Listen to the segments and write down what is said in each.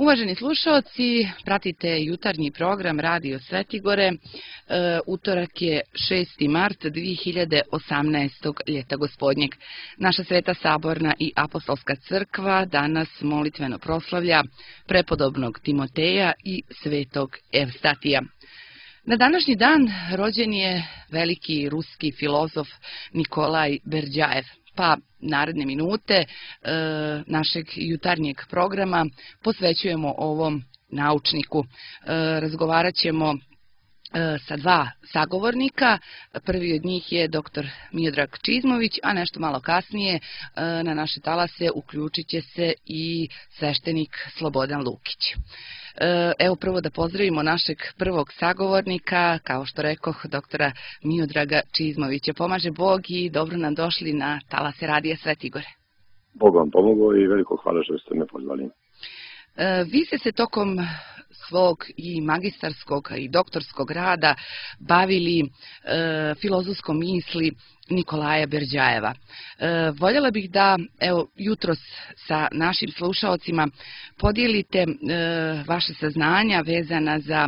Uvaženi slušaoci, pratite jutarnji program Radio Svetigore. Utorak je 6. mart 2018. ljeta gospodnjeg. Naša Sveta Saborna i Apostolska crkva danas molitveno proslavlja prepodobnog Timoteja i svetog Evstatija. Na današnji dan rođen je veliki ruski filozof Nikolaj Berdjajev. Pa naredne minute našeg jutarnjeg programa posvećujemo ovom naučniku. Razgovarat ćemo sa dva sagovornika. Prvi od njih je dr. Miodrag Čizmović, a nešto malo kasnije na naše talase uključit će se i sveštenik Slobodan Lukić. Evo prvo da pozdravimo našeg prvog sagovornika, kao što rekoh, doktora Miodraga Čizmovića. Pomaže Bog i dobro nam došli na talase Radija Svetigore. Bog vam pomogao i veliko hvala što ste me pozvali. Vi ste se tokom svog i magistarskog i doktorskog rada bavili filozofskom misli Nikolaja Berdjajeva. Voljela bih da jutros sa našim slušaocima podijelite vaše saznanja vezana za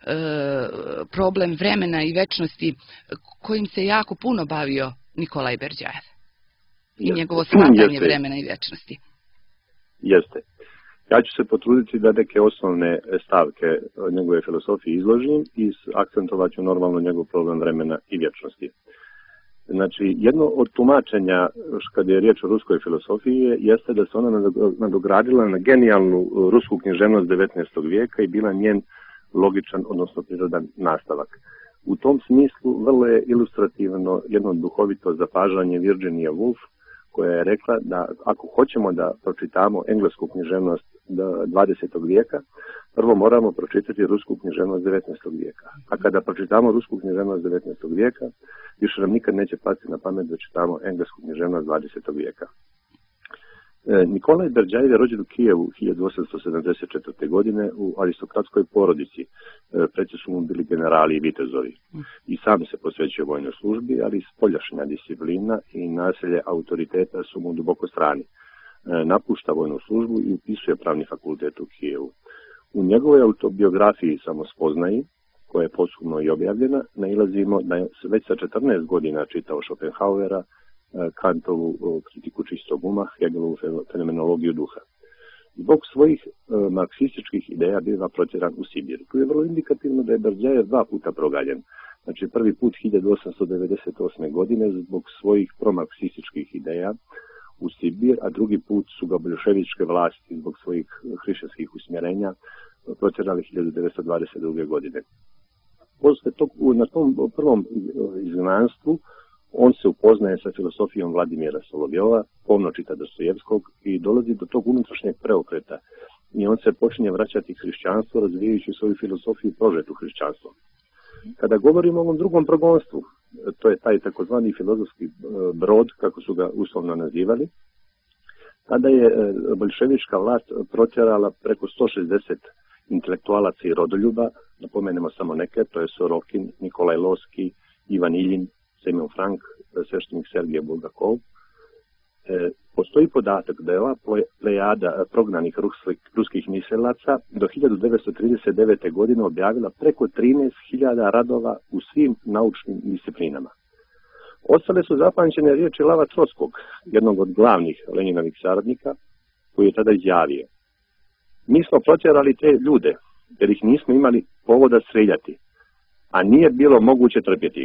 problem vremena i večnosti kojim se jako puno bavio Nikolaj Berdjajev i njegovo shvatanje vremena i večnosti. Jeste. Ja ću se potruditi da neke osnovne stavke njegove filozofije izložim i akcentovat ću normalno njegov problem vremena i vječnosti. Znači, jedno od tumačenja, kad je riječ o ruskoj filozofiji, jeste da se ona nadogradila na genijalnu rusku književnost 19. vijeka i bila njen logičan, odnosno prirodan nastavak. U tom smislu vrlo je ilustrativno jedno duhovito zapažanje Virginia Woolf, koja je rekla da ako hoćemo da pročitamo englesku književnost 20. vijeka, prvo moramo pročitati rusku književnost 19. vijeka. A kada pročitamo rusku književnost 19. vijeka, više nam nikad neće pasti na pamet da čitamo englesku književnost 20. vijeka. Nikolaj Berdjajev je rođen u Kijevu 1874. godine u aristokratskoj porodici. Preci su mu bili generali i vitezovi. I sam se posvećuje vojnoj službi, ali spoljašnja disciplina i nasilje autoriteta su mu duboko strani. Napušta vojnu službu i upisuje pravni fakultet u Kijevu. U njegovoj autobiografiji Samospoznaji, koja je posthumno i objavljena, nailazimo da je već sa 14 godina čitao Schopenhauera, Kantovu kritiku čistog uma, Hegelovu fenomenologiju duha. Zbog svojih marksističkih ideja biva protjeran u Sibir. Tu je vrlo indikativno da je Berdjajev 2 puta proganjen. Znači prvi put 1898. godine zbog svojih promarksističkih ideja u Sibir, a drugi put su ga boljševičke vlasti zbog svojih hrišćanskih usmjerenja protjerali 1922. godine. Na tom prvom izgnanstvu on se upoznaje sa filozofijom Vladimira Solovjova, pomno čita Dostojevskog i dolazi do tog unutrašnjeg preokreta. I on se počinje vraćati hrišćanstvo, razvijajući svoju filozofiju prožetu hrišćanstvo. Kada govorimo o ovom drugom progonstvu, to je taj takozvani filozofski brod, kako su ga uslovno nazivali, tada je boljševička vlast protjerala preko 160 intelektualaca i rodoljuba, napomenemo samo neke, to je Sorokin, Nikolaj Loski, Ivan Iljin, Semyon Frank, sveštenik Sergij Bulgakov. Postoji podatak da je ova plejada prognanih ruskih mislilaca do 1939. godine objavila preko 13.000 radova u svim naučnim disciplinama. Ostale su zapamćene riječi Lava Trotskog, jednog od glavnih Leninovih saradnika, koji je tada izjavio: mi smo protjerali te ljude, jer ih nismo imali povoda streljati, a nije bilo moguće trpjeti ih.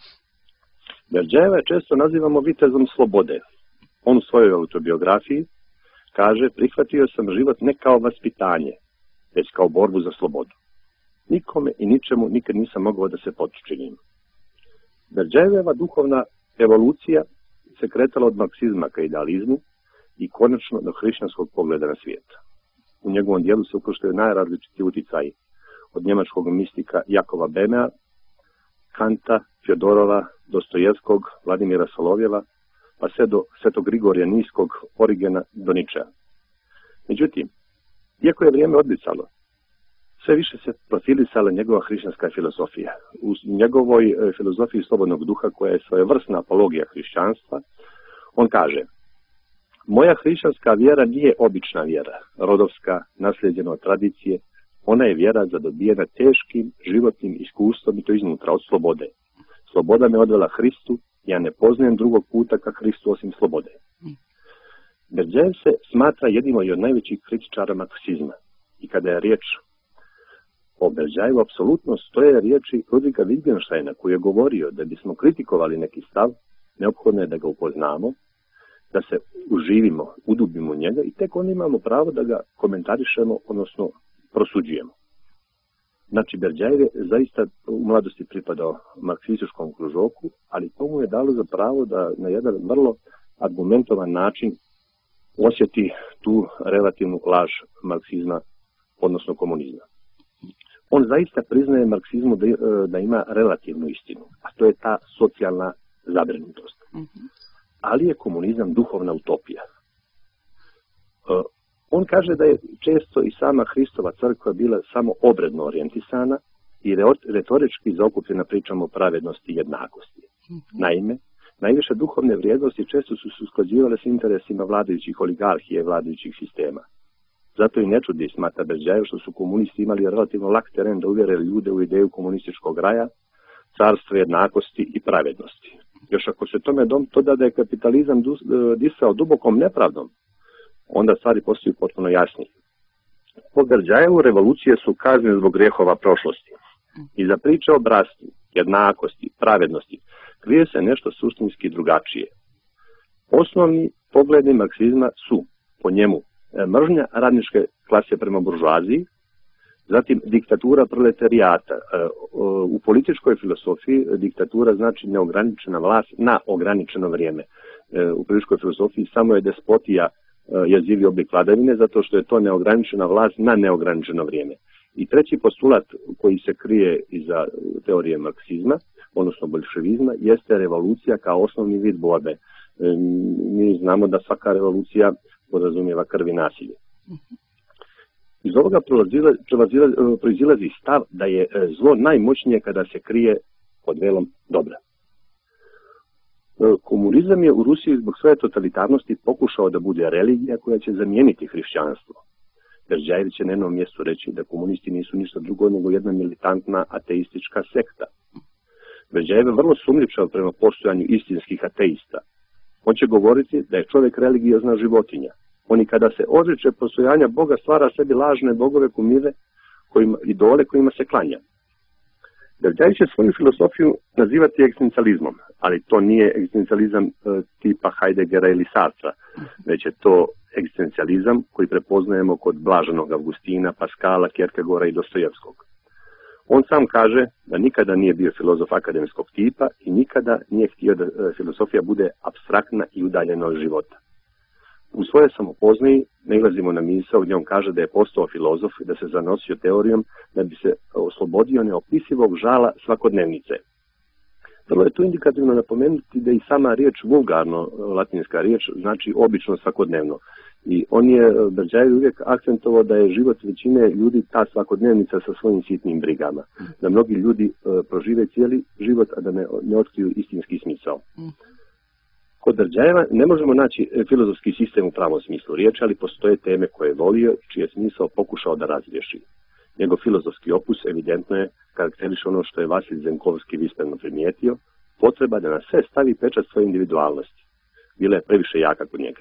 Berdjajeva često nazivamo vitezom slobode. On u svojoj autobiografiji kaže: prihvatio sam život ne kao vaspitanje, već kao borbu za slobodu. Nikome i ničemu nikad nisam mogao da se potčinim. Berdjajeva duhovna evolucija se kretala od marksizma ka idealizmu i konačno do hrišćanskog pogleda na svijet. U njegovom dijelu se ukrštaju najrazličitiji utjecaji, od njemačkog mistika Jakova Bemea, Kanta, Fjodorova, Dostojevskog, Vladimira Solovjeva, pa sve do svetog Grigorija Niskog, Origena do Ničea. Međutim, iako je vrijeme odmicalo, sve više se profilisala njegova hrišćanska filozofija. U njegovoj filozofiji slobodnog duha, koja je svojevrsna apologija hrišćanstva, on kaže: Moja hrišćanska vjera nije obična vjera, rodovska, naslijeđena od tradicije. Ona je vjera zadobijena teškim životnim iskustvom i to iznutra od slobode. Sloboda me odvela Hristu, ja ne poznajem drugog puta ka Hristu osim slobode. Berdjajev se smatra jednim od najvećih kritičara marksizma. I kada je riječ o Berdjajevu, apsolutno stoje riječi Ludviga Wittgensteina koji je govorio da bismo kritikovali neki stav, neophodno je da ga upoznamo, da se uživimo, udubimo u njega i tek onda imamo pravo da ga komentarišemo, odnosno prosuđujemo. Znači, Berdjajev je zaista u mladosti pripadao marksističkom kružoku, ali to mu je dalo za pravo da na jedan vrlo argumentovan način osjeti tu relativnu laž marksizma, odnosno komunizma. On zaista priznaje marksizmu da ima relativnu istinu, a to je ta socijalna zabrinutost. Ali je komunizam duhovna utopija. On kaže da je često i sama Hristova crkva bila samo obredno orijentisana i retorički zaokupljena pričom o pravednosti i jednakosti. Naime, najviše duhovne vrijednosti često su se usklađivale s interesima vladajućih oligarhije i vladajućih sistema. Zato i ne čudi smatra Berdjajev što su komunisti imali relativno lak teren da uvjere ljude u ideju komunističkog raja, carstva jednakosti i pravednosti. Još ako se tome doda da je kapitalizam disao dubokom nepravdom, onda stvari postaju potpuno jasnije. Po Berdjajevu revolucije su kazne zbog grijehova prošlosti. I za priče o bratstvu, jednakosti, pravednosti, krije se nešto suštinski drugačije. Osnovni pogledi marksizma su, po njemu, mržnja radničke klase prema buržoaziji, zatim diktatura proletarijata. U političkoj filosofiji diktatura znači neograničena vlast na ograničeno vrijeme. U političkoj filosofiji samo je despotija jezivi oblik vladavine, zato što je to neograničena vlast na neograničeno vrijeme. I treći postulat koji se krije iza teorije marksizma, odnosno boljševizma, jeste revolucija kao osnovni vid borbe. Mi znamo da svaka revolucija podrazumijeva krv i nasilje. Iz ovoga proizilazi stav da je zlo najmoćnije kada se krije pod velom dobra. Komunizam je u Rusiji zbog svoje totalitarnosti pokušao da bude religija koja će zamijeniti hrišćanstvo. Berdjajev će na jednom mjestu reći da komunisti nisu ništa drugo nego jedna militantna ateistička sekta. Berdjajev je vrlo sumnjičav prema postojanju istinskih ateista. On će govoriti da je čovjek religiozna životinja. On i kada se odriče postojanja Boga stvara sebi lažne bogove, kumire, idole kojima se klanja. Berdjajev će svoju filosofiju nazivati egzistencializmom, ali to nije egzistencializam tipa Heideggera ili Sartra, već je to egzistencializam koji prepoznajemo kod blaženog Augustina, Paskala, Kierkegaarda i Dostojevskog. On sam kaže da nikada nije bio filozof akademskog tipa i nikada nije htio da filosofija bude apstraktna i udaljena od života. U svoje samopoznaji nailazimo na misao gdje on kaže da je postao filozof i da se zanosio teorijom da bi se oslobodio neopisivog žala svakodnevnice. Vrlo je tu indikativno napomenuti da i sama riječ vulgarno, latinska riječ, znači obično svakodnevno. I on je, Berdjajev, uvijek akcentovao da je život većine ljudi ta svakodnevnica sa svojim sitnim brigama. Da mnogi ljudi prožive cijeli život, a da ne otkriju istinski smisao. Kod Berdjajeva ne možemo naći filozofski sistem u pravom smislu riječi, ali postoje teme koje je volio i čiji je smisao pokušao da razriješi. Njegov filozofski opus evidentno je karakteriše ono što je Vasilij Zenkovski vispremno primijetio, potreba da na sve stavi pečat svoje individualnosti. Bila je previše jaka kod njega.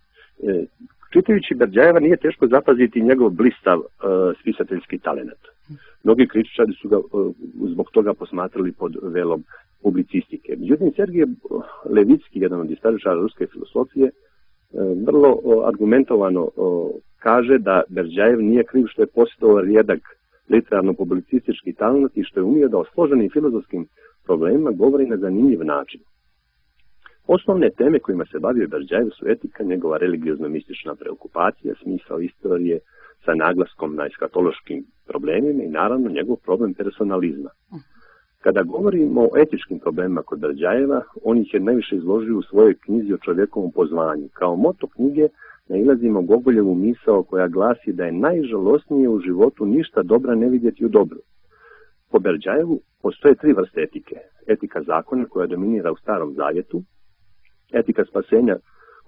Čitajući Berdjajeva nije teško zapaziti njegov blistav spisateljski talenat. Mnogi kritičari su ga zbog toga posmatrali pod velom publicistike. Međutim, Sergij Levitski, jedan od istoričara ruske filosofije, vrlo argumentovano kaže da Berdjajev nije kriv što je posjedovao rijedak literarno-publicistički talent i što je umio da o složenim filozofskim problemima govori na zanimljiv način. Osnovne teme kojima se bavio Berdjajev su etika, njegova religiozno-mistična preokupacija, smisao istorije sa naglaskom na eskatološkim problemima i naravno njegov problem personalizma. Kada govorimo o etičkim problemima kod Berdjajeva, on ih je najviše izložio u svojoj knjizi o čovjekovom pozvanju. Kao moto knjige nailazimo Gogoljevu misao koja glasi da je najžalosnije u životu ništa dobra ne vidjeti u dobru. Po Berdjajevu postoje tri vrste etike. Etika zakona koja dominira u Starom Zavjetu, etika spasenja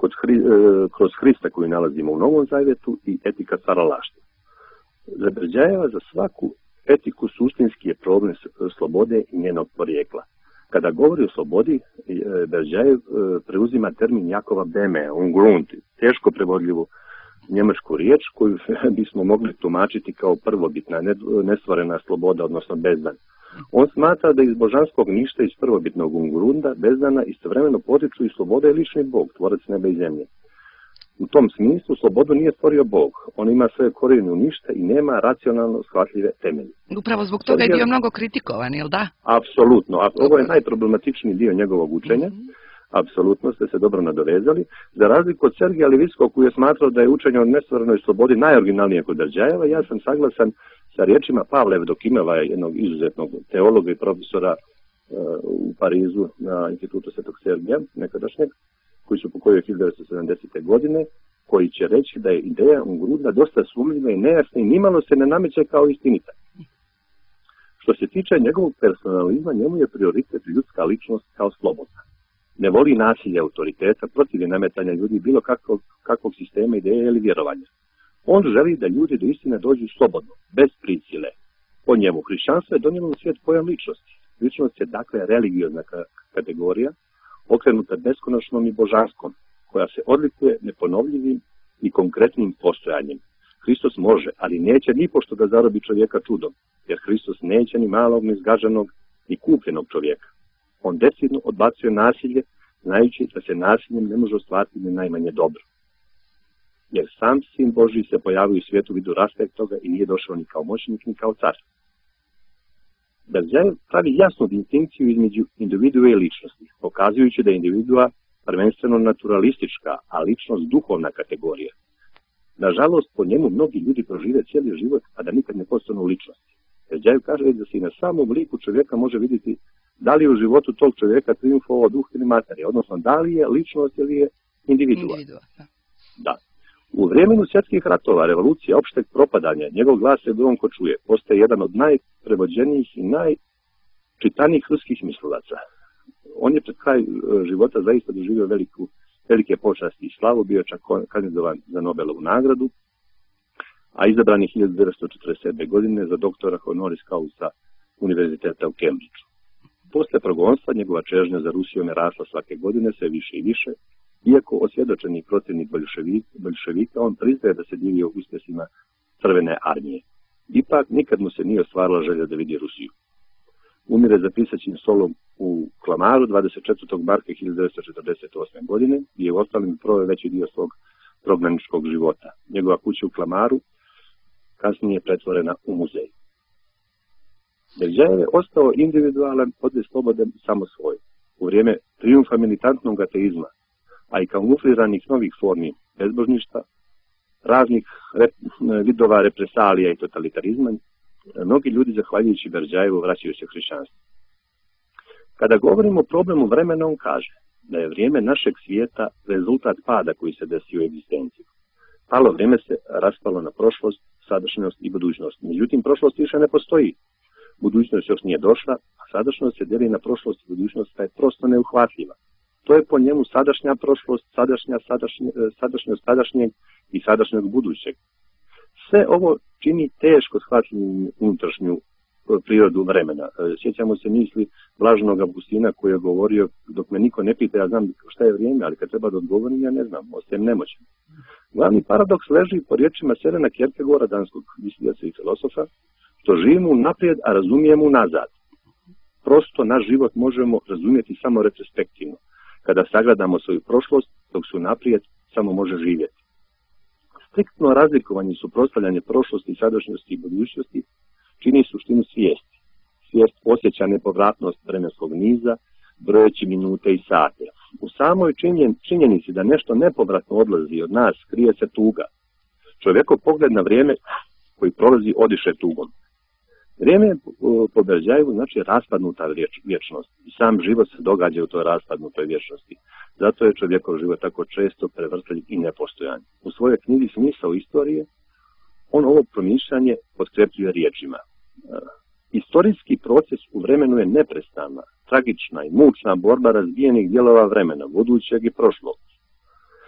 kroz Hrista koji nalazimo u Novom Zavjetu i etika stvaralaštva. Za Berđajeva za svaku etiku suštinski je problem slobode i njenog porijekla. Kada govori o slobodi, Berđajev preuzima termin Jakova Beme, Ungrund, teško prevodljivu njemačku riječ koju bismo mogli tumačiti kao prvobitna, nestvorena sloboda, odnosno bezdan. On smatra da iz božanskog ništa, iz prvobitnog Ungrunda, bezdana, istovremeno potiču i sloboda i lični Bog, tvorac neba i zemlje. U tom smislu slobodu nije stvorio Bog. On ima svoje korijene u ništa i nema racionalno shvatljive temelje. Upravo zbog toga je bio mnogo kritikovan, jel da? Apsolutno. Ovo je najproblematičniji dio njegovog učenja. Apsolutno ste se dobro nadovezali. Za razliku od Sergija Levitskog koji je smatrao da je učenje o nestvorenoj slobodi najoriginalnije kod Berđajeva, ja sam saglasan sa riječima Pavla Evdokimova, jednog izuzetnog teologa i profesora u Parizu na Institutu Svetog Sergija, nekadašnjeg, koji su pokojili 1970. godine, koji će reći da je ideja Ungrunda dosta sumnjiva i nejasna i nimalo se ne nameće kao istinita. Što se tiče njegovog personalizma, njemu je prioritet ljudska ličnost kao slobodna. Ne voli nasilje autoriteta, protiv je nametanja ljudi bilo kakvog sistema, ideje ili vjerovanja. On želi da ljudi do istine dođu slobodno, bez prisile. Po njemu hrišćanstvo je donijelo u svijet pojam ličnosti. Ličnost je dakle religiozna kategorija, okrenuta beskonačnom i božanskom, koja se odlikuje neponovljivim i konkretnim postojanjem. Hristos može, ali neće ni pošto da zarobi čovjeka čudom, jer Hristos neće ni malog, ni zgaženog, ni kupljenog čovjeka. On decidno odbacuje nasilje, znajući da se nasiljem ne može ostvariti ni najmanje dobro. Jer sam Sin Božji se pojavio u svijetu u vidu raspektoga i nije došao ni kao moćnik, ni kao car. Berđajev pravi jasnu distinkciju između individua i ličnosti, pokazujući da je individua prvenstveno naturalistička, a ličnost duhovna kategorija. Nažalost, po njemu mnogi ljudi prožive cijeli život, a da nikad ne postanu ličnosti. Berđajev kaže da se i na samom liku čovjeka može vidjeti da li je u životu tog čovjeka triumfovao duh ili materija, odnosno da li je ličnost ili je individua. Da. U vremenu svjetskih ratova, revolucija, opšteg propadanja, njegov glas se gromko čuje, postaje jedan od najprevođenijih i najčitanijih ruskih mislilaca. On je pred kraj života zaista doživio velike počasti i slavu, bio čak kandidovan za Nobelovu nagradu, a izabran je 1947. godine za doktora honoris causa Univerziteta u Cambridgeu. Posle progonstva njegova čežnja za Rusijom je rasla svake godine sve više i više. Iako osvjedočeni protivnik boljševika, on priznaje da se divio uspjesima Crvene armije. Ipak nikad mu se nije ostvarila želja da vidi Rusiju. Umire za pisaćim stolom u Klamaru 24. marta 1948. godine i je u ostalim proveo veći dio svog prognaničkog života. Njegova kuća u Klamaru kasnije je pretvorena u muzej. Berđajev je ostao individualan, odvijek slobodan samo svoj. U vrijeme trijumfa militantnog ateizma, a i kamufliranih novih formi bezbožništva, raznih vidova represalija i totalitarizma, mnogi ljudi, zahvaljujući Berđajevu, vraćaju se hrišćanstvu. Kada govorimo o problemu vremena, on kaže da je vrijeme našeg svijeta rezultat pada koji se desio u egzistenciji. Palo vrijeme se raspalo na prošlost, sadašnjost i budućnost. Međutim, prošlost više ne postoji. Budućnost još nije došla, a sadašnjost se dijeli na prošlost i budućnost, pa je prosto neuhvatljiva. To je po njemu sadašnja prošlost, sadašnjost sadašnjeg i sadašnjeg budućeg. Sve ovo čini teško shvatljivim unutrašnju prirodu vremena. Sjećamo se misli blaženog Avgustina koji je govorio, dok me niko ne pita, ja znam šta je vrijeme, ali kad treba da odgovorim, ja ne znam, ostajem nemoćan. Glavni paradoks leži po riječima Sørena Kierkegaarda, danskog mislioca i filosofa, što živimo unaprijed, a razumijemo unazad. Prosto naš život možemo razumjeti samo retrospektivno, kada sagledamo svoju prošlost, dok se unaprijed samo može živjeti. Striktno razlikovanje i suprotstavljanje prošlosti, sadašnjosti i budućnosti čini suštinu svijesti. Svijest osjeća nepovratnost vremenskog niza, brojeći minute i sate. U samoj činjenici da nešto nepovratno odlazi od nas krije se tuga. Čovjekov pogled na vrijeme koji prolazi odiše tugom. Vrijeme po Berđajevu znači raspadnuta vječnost i sam život se događa u toj raspadnutoj vječnosti. Zato je čovjekov život tako često prevrtljiv i nepostojan. U svojoj knjizi Smisao istorije on ovo promišljanje potkrepljuje riječima. Istorijski proces u vremenu je neprestana, tragična i mučna borba razbijenih dijelova vremena, budućeg i prošlog.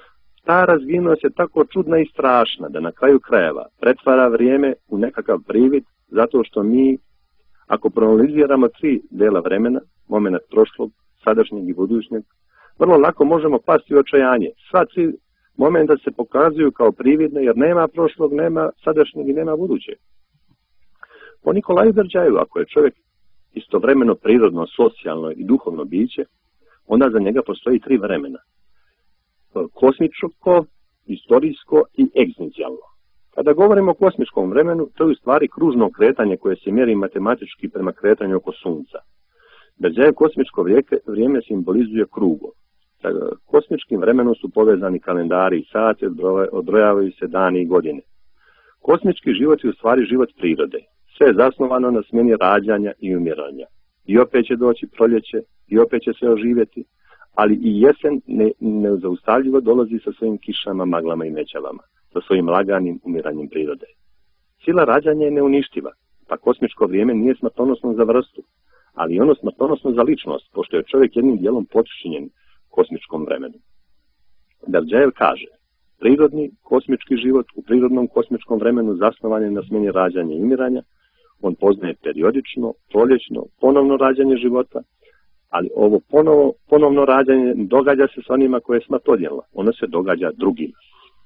ta razvijenost je tako čudna i strašna da na kraju krajeva pretvara vrijeme u nekakav privid, zato što mi, ako proanaliziramo 3 dela vremena, moment prošlog, sadašnjeg i budućnjeg, vrlo lako možemo pasti u očajanje. Sva 3 momenta se pokazuju kao prividne, jer nema prošlog, nema sadašnjeg i nema budućeg. Po Nikolaju Berdjajevu, ako je čovjek istovremeno prirodno, socijalno i duhovno biće, onda za njega postoji 3 vremena. Kosmičko, istorijsko i egzistencijalno. Kada govorimo o kosmičkom vremenu, to je u stvari kružno kretanje koje se mjeri matematički prema kretanju oko Sunca. Berdjajev kosmičko vrijeme simbolizuje krugo. Sa kosmičkim vremenom su povezani kalendari i sati, odbrojavaju se dani i godine. Kosmički život je u stvari život prirode. Sve je zasnovano na smjeni rađanja i umiranja. I opet će doći proljeće, i opet će se oživjeti, ali i jesen nezaustavljivo dolazi sa svojim kišama, maglama i mećavama, sa svojim laganim umiranjem prirode. Sila rađanja je neuništiva, pa kosmičko vrijeme nije smrtonosno za vrstu, ali i ono smrtonosno za ličnost, pošto je čovjek jednim dijelom potčinjen kosmičkom vremenu. Berdjajev kaže, prirodni kosmički život u prirodnom kosmičkom vremenu zasnovan je na smjeni rađanja i umiranja, on poznaje periodično, proljećno, ponovno rađanje života, ali ovo ponovno rađanje događa se s onima koje je smrt odnijela, ono se događa drugima.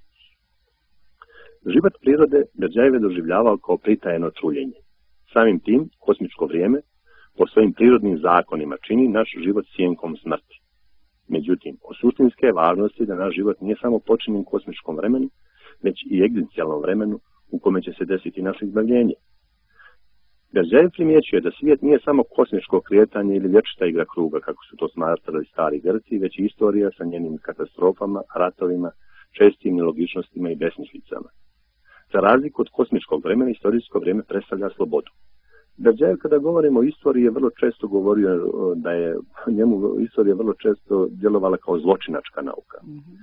Život prirode Berdjajev je doživljavao kao pritajeno čuljenje. Samim tim, kosmičko vrijeme, po svojim prirodnim zakonima, čini naš život sjenkom smrti. Međutim, od suštinske važnosti da naš život nije samo počinjen kosmičkom vremenu, već i egzistencijalnom vremenu u kome će se desiti naše izbavljenje. Berdjajev primjećuje da svijet nije samo kosmičko kretanje ili vječita igra kruga, kako su to smatrali stari Grci, već i istorija sa njenim katastrofama, ratovima, čestim nelogičnostima i besmislicama. Za razliku od kosmičkog vremena, istorijsko vrijeme predstavlja slobodu. Berdjajev, kada govorimo o istoriji, je vrlo često govorio da je njemu istorija vrlo često djelovala kao zločinačka nauka.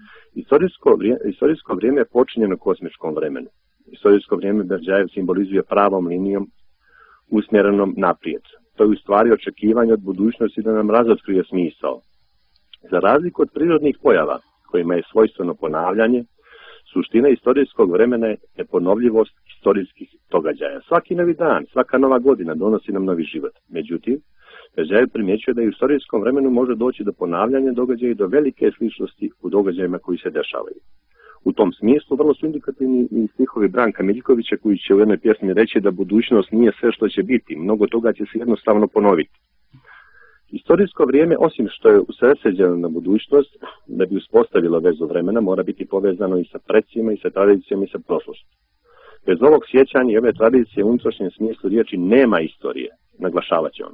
Istorijsko vrijeme je počinjeno kosmičkom vremenu. Istorijsko vrijeme Berdjajev simbolizuje pravom linijom usmjerenom naprijed. To je u stvari očekivanje od budućnosti da nam razotkrije smisao. Za razliku od prirodnih pojava, kojima je svojstveno ponavljanje, suština istorijskog vremena je ponovljivost istorijskih događaja. Svaki novi dan, svaka nova godina donosi nam novi život. Međutim, Berdjajev primjećuje da i u istorijskom vremenu može doći do ponavljanja događaja i do velike sličnosti u događajima koji se dešavaju. U tom smislu vrlo su indikativni i stihovi Branka Miljkovića, koji će u jednoj pjesmi reći da budućnost nije sve što će biti, mnogo toga će se jednostavno ponoviti. Istorijsko vrijeme, osim što je usredsređeno na budućnost, da bi uspostavilo vezu vremena, mora biti povezano i sa precima, i sa tradicijama, i sa prošlošću. Bez ovog sjećanja i ove tradicije u unutrašnjem smislu riječi nema istorije, naglašavat će on.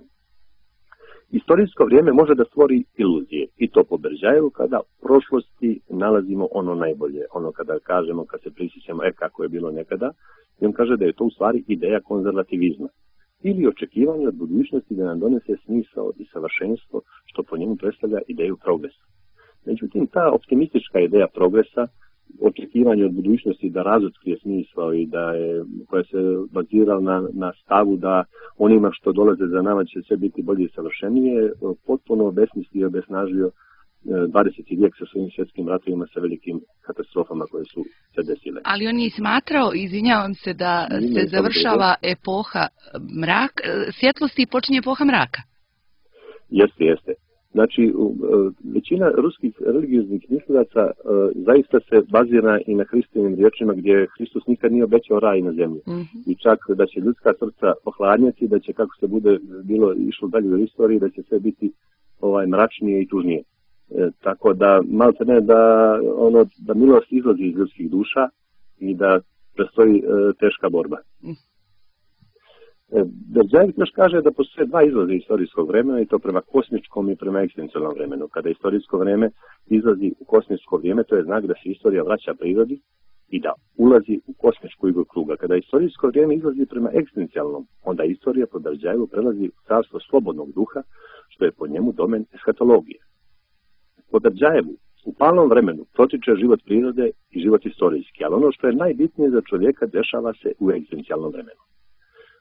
Istorijsko vrijeme može da stvori iluzije, i to po Berdjajevu, kada u prošlosti nalazimo ono najbolje, ono kada kažemo, kad se prisjećamo, kako je bilo nekada, i on kaže da je to u stvari ideja konzervativizma, ili očekivanje od budućnosti da nam donese smisao i savršenstvo, što po njemu predstavlja ideju progresa. Međutim, ta optimistička ideja progresa, očekivanje od budućnosti da razotkrije smisao i da je, koja se bazirala na stavu da onima što dolaze za nama će sve biti bolje i savršenije, potpuno obesmislio i obesnažio 20. vijek sa svojim svjetskim ratovima, sa velikim katastrofama koje su se desile. Ali on je smatrao, izvinjavam se, da se završava epoha svjetlosti i počinje epoha mraka. Jeste. Znači, većina ruskih religioznih mislilaca zaista se bazira i na Hristovim riječima, gdje Hristos nikad nije obećao raj na zemlji. I čak da će ljudska srca ohladnjati, da će, kako se bude bilo išlo dalje u istoriji, da će sve biti mračnije i tužnije. Tako da, malce ne da milost izlazi iz ljudskih duša i da prestoji teška borba. Berdjajev još kaže da postoje 2 izlaza istorijskog vremena, i to prema kosmičkom i prema egzistencijalnom vremenu. Kada istorijsko vrijeme izlazi u kosmičko vrijeme, to je znak da se istorija vraća prirodi i da ulazi u kosmičku igru kruga. Kada istorijsko vrijeme izlazi prema egzistencijalnom, onda istorija po Berdjajevu prelazi u carstvo slobodnog duha, što je po njemu domen eshatologije. Po Berdjajevu u palnom vremenu protiče život prirode i život istorijski, ali ono što je najbitnije za čovjeka dešava se u egzistencijalnom vremenu.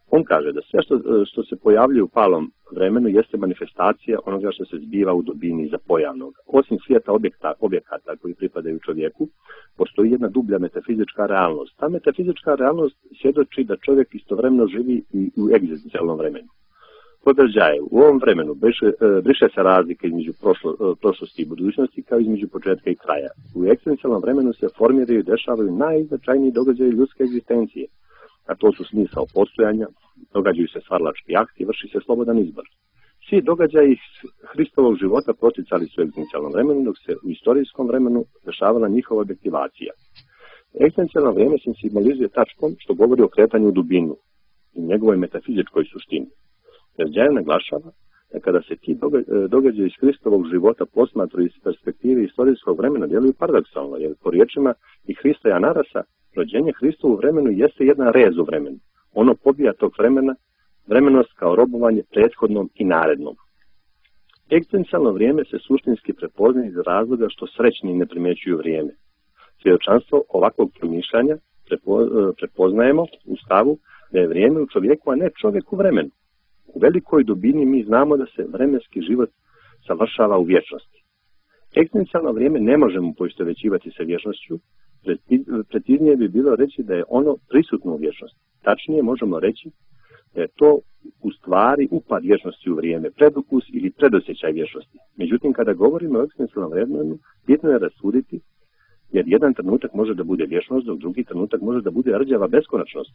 On kaže da sve što se pojavljuje u palom vremenu jeste manifestacija onoga što se zbiva u dubini zapojavnog. Osim svijeta objekata koji pripadaju čovjeku, postoji jedna dublja metafizička realnost. Ta metafizička realnost svjedoči da čovjek istovremeno živi i u egzistencijalnom vremenu. Podržaje, u ovom vremenu briše se razlika između prošlosti i budućnosti kao između početka i kraja. U egzistencijalnom vremenu se formiraju i dešavaju najznačajniji događaji ljudske egzistencije, a to su smisao postojanja, događaju se stvaralački akti i vrši se slobodan izbor. Svi događaji Hristovog života proticali su u egzistencijalnom vremenu, dok se u istorijskom vremenu dešavala njihova objektivacija. Egzistencijalno vrijeme se simbolizuje tačkom što govori o kretanju u dubinu i njegovoj metafizičkoj suštini. Berđajev naglašava da kada se ti događaji iz Hristovog života posmatruju iz perspektive istorijskog vremena, djeluju paradoksalno, jer po riječima i Hrista i Anarasa, rođenje Hristovu vremenu jeste jedan rez u vremenu. Ono pobija tog vremenost kao robovanje prethodnom i narednom. Egzistencijalno vrijeme se suštinski prepoznaje iz razloga što srećni ne primjećuju vrijeme. Svjedočanstvo ovakvog promišljanja prepoznajemo u stavu da je vrijeme u čovjeku, a ne čovjek u vremenu. U velikoj dubini mi znamo da se vremenski život savršava u vječnosti. Egzistencijalno vrijeme ne možemo poistovjećivati sa vječnošću, preciznije bi bilo reći da je ono prisutno u vječnosti. Tačnije možemo reći da je to u stvari upad vječnosti u vrijeme, predukus ili predosjećaj vječnosti. Međutim, kada govorimo o egzistencijalnom vremenu, bitno je rasuditi, jer jedan trenutak može da bude vječnost, dok drugi trenutak može da bude rđava beskonačnost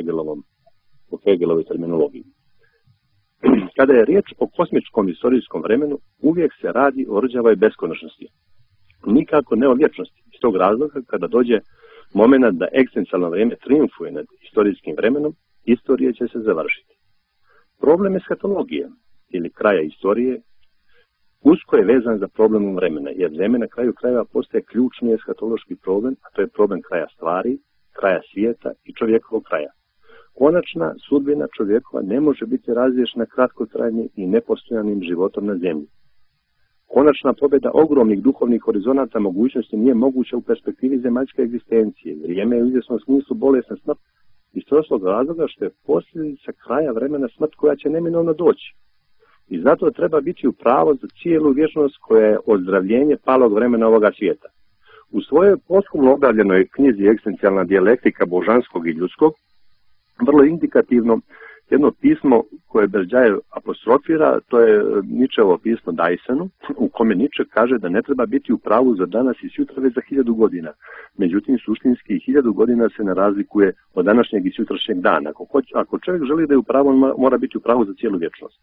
po Hegelovoj terminologiji. Kada je riječ o kosmičkom istorijskom vremenu, uvijek se radi o rđavoj beskonačnosti. Nikako ne o vječnosti. Iz tog razloga, kada dođe moment da egzistencijalno vrijeme triumfuje nad istorijskim vremenom, istorija će se završiti. Problem eskatologije ili kraja istorije usko je vezan za problemom vremena, jer vrijeme na kraju krajeva postaje ključni eskatološki problem, a to je problem kraja stvari, kraja svijeta i čovjekovog kraja. Konačna sudbina čovjekova ne može biti razriješena kratkotrajnim i nepostojanim životom na zemlji. Konačna pobjeda ogromnih duhovnih horizonata mogućnosti nije moguća u perspektivi zemaljske egzistencije. Vrijeme je u izvjesnom smislu bolesna smrt iz prostog razloga što je posljedica kraja vremena smrt koja će neminovno doći. I zato treba biti u pravo za cijelu vječnost koja je ozdravljenje palog vremena ovoga svijeta. U svojoj posthumno objavljenoj knjizi Egzistencijalna dijalektika božanskog i ljudskog, vrlo indikativno jedno pismo koje Berđajev apostrofira, to je Ničevo pismo Dysonu, u kome Niče kaže da ne treba biti u pravu za danas i sutra već za 1000 godina. Međutim, suštinski 1000 godina se ne razlikuje od današnjeg i sutrašnjeg dana. Ako čovjek želi da je u pravu, on mora biti u pravu za cijelu vječnost.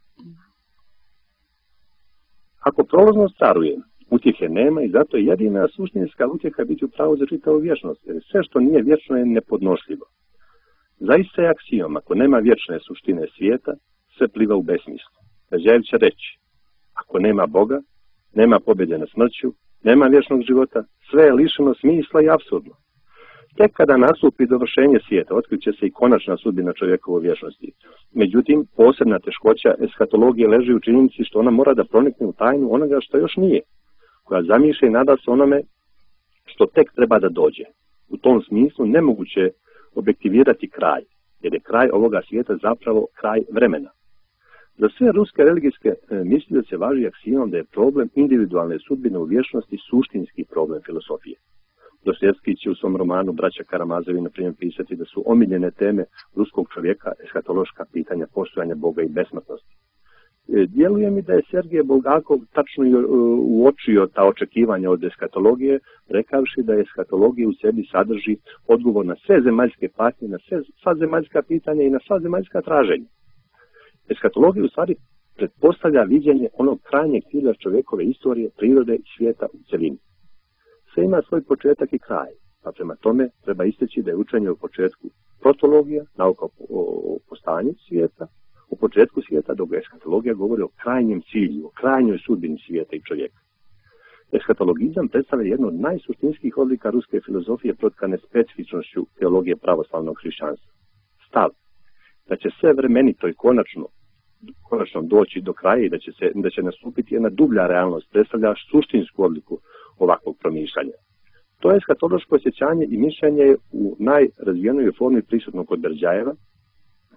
Ako prolaznost caruje, utjehe nema i zato je jedina suštinska utjeha biti u pravu za čitavu vječnost, jer sve što nije vječno je nepodnošljivo. Zaista je aksijom, ako nema vječne suštine svijeta, sve pliva u besmislu. Berđajev će reći, ako nema Boga, nema pobjede nad smrću, nema vječnog života, sve je lišeno smisla i apsurdno. Tek kada nastupi dovršenje svijeta, otkriće se i konačna sudbina čovjekove vječnosti. Međutim, posebna teškoća eskatologije leži u činjenici što ona mora da pronikne u tajnu onoga što još nije, koja zamišlja i nada se onome što tek treba da dođe. U tom smislu nemoguće objektivirati kraj, jer je kraj ovoga svijeta zapravo kraj vremena. Za sve ruske religijske mislioce važi aksijom da je problem individualne sudbine u vječnosti suštinski problem filosofije. Dostojevski će u svom romanu Braća Karamazovi na primjer pisati da su omiljene teme ruskog čovjeka eskatološka pitanja postojanja Boga i besmrtnosti. Djeluje mi da je Sergej Bulgakov tačno uočio ta očekivanja od eskatologije, rekavši da eskatologija u sebi sadrži odgovor na sve zemaljske patnje, na sva zemaljska pitanja i na sva zemaljska traženja. Eskatologija u stvari pretpostavlja viđenje onog krajnjeg cilja čovjekove istorije, prirode i svijeta u cjelini. Sve ima svoj početak i kraj, pa prema tome treba isteći da je učenje u početku protologija, nauka o postojanju svijeta, u početku svijeta, dok eskatologija govori o krajnjem cilju, o krajnjoj sudbini svijeta i čovjeka. Eskatologizam predstavlja jednu od najsuštinskih odlika ruske filozofije protkane specifičnošću teologije pravoslavnog hrišćanstva. Stav da će sve vremenito i konačno doći do kraja i da će nastupiti jedna dublja realnost predstavlja suštinsku odliku ovakvog promišljanja. To eskatološko osjećanje i mišljenje je u najrazvijenoj formi prisutno kod Berđajeva,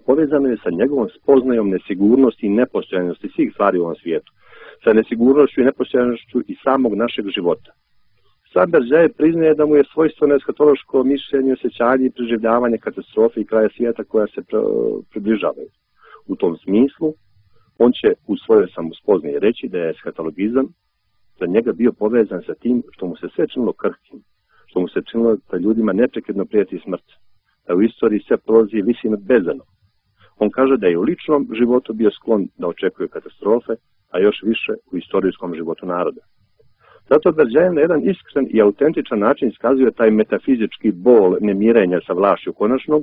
povezano je sa njegovom spoznajom nesigurnosti i nepostojanosti svih stvari u ovom svijetu, sa nesigurnošću i nepostojanošću i samog našeg života. Sam Berđajev priznaje da mu je svojstveno eskatološko mišljenje, osjećanje i preživljavanje katastrofe i kraja svijeta koja se približavaju. U tom smislu, on će u svojoj samospoznaji reći da je eskatologizam za njega bio povezan sa tim što mu se sve činilo krhkim, što mu se činilo da ljudima neprekidno prijeti smrt, da u istoriji sve prolazi visi nad bezanom. On kaže da je u ličnom životu bio sklon da očekuje katastrofe, a još više u istorijskom životu naroda. Zato Berđajev na jedan iskren i autentičan način iskazuje taj metafizički bol nemirenja sa vlašću konačnog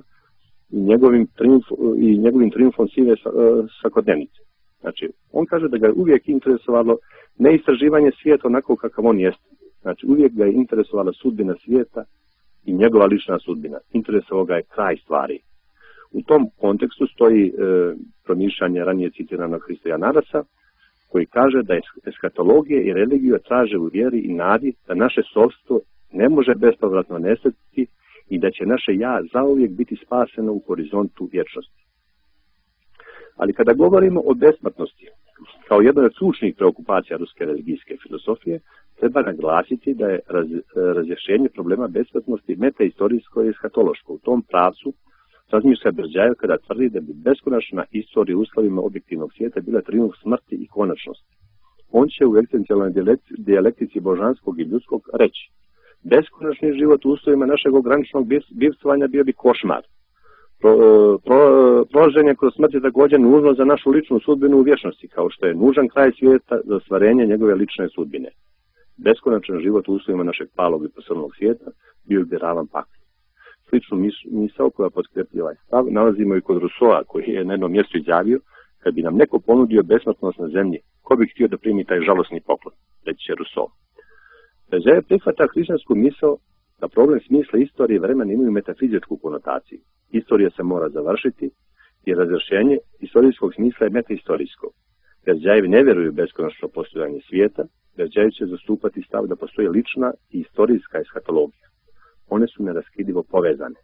i njegovim triumfom sive svakodnevnice. Znači, on kaže da ga je uvijek interesovalo ne istraživanje svijeta onako kakav on jeste. Znači, uvijek ga je interesovala sudbina svijeta i njegova lična sudbina. Interesovao ga je kraj stvari. U tom kontekstu stoji promišljanje ranije citiranog Hristoja Arasa, koji kaže da eskatologija i religija traže u vjeri i nadi da naše sopstvo ne može bespovratno nestati i da će naše ja zauvijek biti spaseno u horizontu vječnosti. Ali kada govorimo o besmrtnosti, kao jednoj od ključnih preokupacija ruske religijske filosofije, treba naglasiti da je razrješenje problema besmrtnosti metahistorijsko i eskatološko. U tom pravcu razmišlja Berđajev kada tvrdi da bi beskonačna istorija u uslovima objektivnog svijeta bila triumf smrti i konačnosti. On će u egzistencijalnoj dijalektici božanskog i ljudskog reći: beskonačni život u uslovima našeg ograničenog bivstvovanja bio bi košmar. Prolaženje kroz smrt je također nužno za našu ličnu sudbinu u vječnosti, kao što je nužan kraj svijeta za ostvarenje njegove lične sudbine. Beskonačan život u uslovima našeg palog i posrnulog svijeta bio bi ravan paklu. Sličnu misao koja potkreplji ovaj stav nalazimo i kod Rousseaua, koji je na jednom mjestu izjavio: kad bi nam neko ponudio besmrtnost na zemlji, ko bi htio da primi taj žalosni poklon, reći će Rousseau. Berđajev prihvata hrišćansku misao da problem smisla istorije i vremena imaju metafizičku konotaciju. Istorija se mora završiti i razrješenje istorijskog smisla je metahistorijsko. Berđajev ne vjeruju u beskonačno postojanje svijeta. Berđajev će zastupati stav da postoji lična i istorijska eskatologija. One su neraskidivo povezane.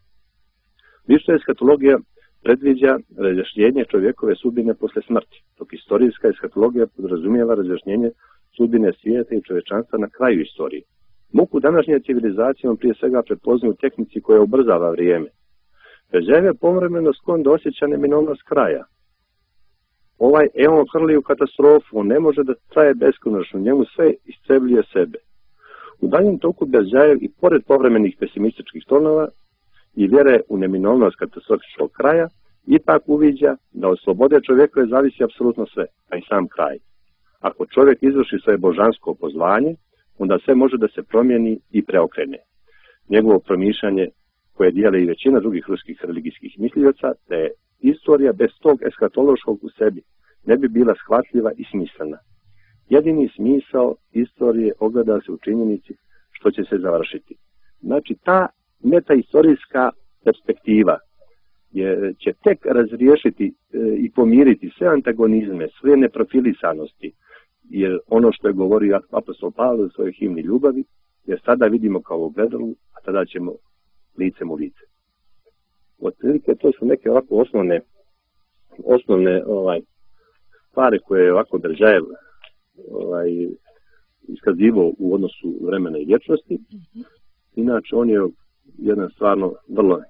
Lična eskatologija predviđa razjašnjenje čovjekove sudbine posle smrti, dok istorijska eskatologija podrazumijeva razjašnjenje sudbine svijeta i čovječanstva na kraju istorije. Muku današnje civilizacije on prije svega prepoznaju u tehnici koja ubrzava vrijeme. Berđajev je povremeno sklon da osjeća neminovnost kraja. Ovaj eon hrli u katastrofu, on ne može da traje beskonačno, njemu sve iscebljuje sebe. U daljem toku Berđajev i pored povremenih pesimističkih tonova i vjere u neminovnost katastrofičkog kraja, ipak uviđa da od slobode čovjekove zavisi apsolutno sve, a i sam kraj. Ako čovjek izvrši svoje božansko pozvanje, onda sve može da se promijeni i preokrene. Njegovo promišljanje, koje dijele i većina drugih ruskih religijskih mislioca, da je istorija bez tog eskatološkog u sebi ne bi bila shvatljiva i smislena. Jedini smisao istorije ogleda se u činjenici što će se završiti. Znači, ta metahistorijska perspektiva će tek razriješiti i pomiriti sve antagonizme, sve neprofilisanosti, jer ono što je govorio apostol Pavle u svojoj himni ljubavi, jer sada vidimo kao ogledalu, a tada ćemo licem u lice. Otprilike to su neke ovako osnovne stvari koje je ovako Berđajev iskazivao u odnosu vremena i vječnosti. Inače, on je jedan stvarno vrlo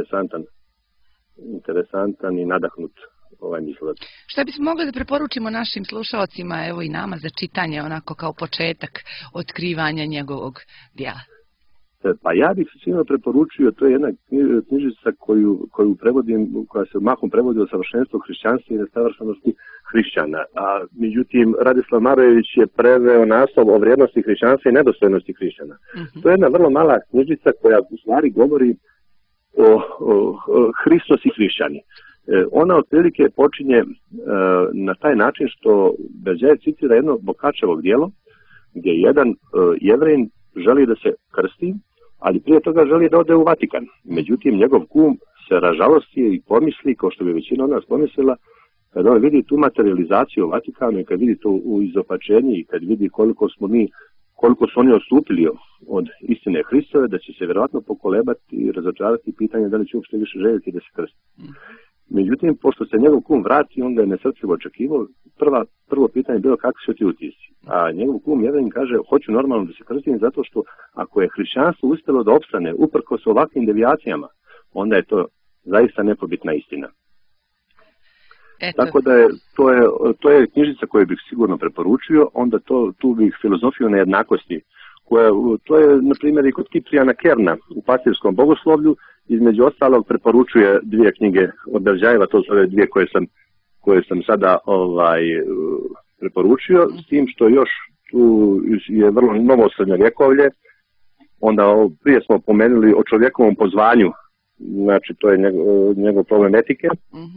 interesantan i nadahnut mislilac. Šta bismo mogli da preporučimo našim slušalcima, evo i nama, za čitanje, onako kao početak otkrivanja njegovog djela? Pa ja bih se svima preporučio, to je jedna knjižica koju prevodim, koja se mahom prevodi o savršenstvu hrišćanstva i nesavršenosti hrišćana. A međutim, Radislav Marojević je preveo naslov o vrijednosti hrišćanstva i nedostojnosti hrišćana. To je jedna vrlo mala knjižica koja u stvari govori o Hristos i hrišćani. Ona otprilike počinje na taj način što Berđajev citira jedno Bokačevo djelo, gdje jedan Jevrej želi da se krsti, ali prije toga želi da ode u Vatikan. Međutim, njegov kum se ražalosti i pomisli, kao što bi većina od nas pomislila, kad on vidi tu materializaciju u Vatikanu i kad vidi to u izopačenju i kad vidi koliko su oni odstupili od istine Hristove, da će se vjerojatno pokolebati i razočarati pitanje da li će uopšte više željeti da se krsti. Međutim, pošto se njegov kum vrati, onda je nesrpljivo očekivao. Prvo pitanje je bilo kako su ti utisci. A njegov kum jedan kaže, hoću normalno da se krstim zato što ako je hrišćanstvo uspjelo da opstane uprkos ovakvim devijacijama, onda je to zaista nepobitna istina. Tako da to je knjižica koju bih sigurno preporučio, onda tu bih filozofiju nejednakosti, to je na primjer i kod Kiprijana Kerna u pastirskom bogoslovlju, između ostalog preporučuje 2 knjige od Berđajeva, to su ove 2 koje sam sada preporučio, s tim što još tu je vrlo novo srednjovjekovlje, onda prije smo pomenuli o čovjekovom pozvanju, znači to je njegov problem etike.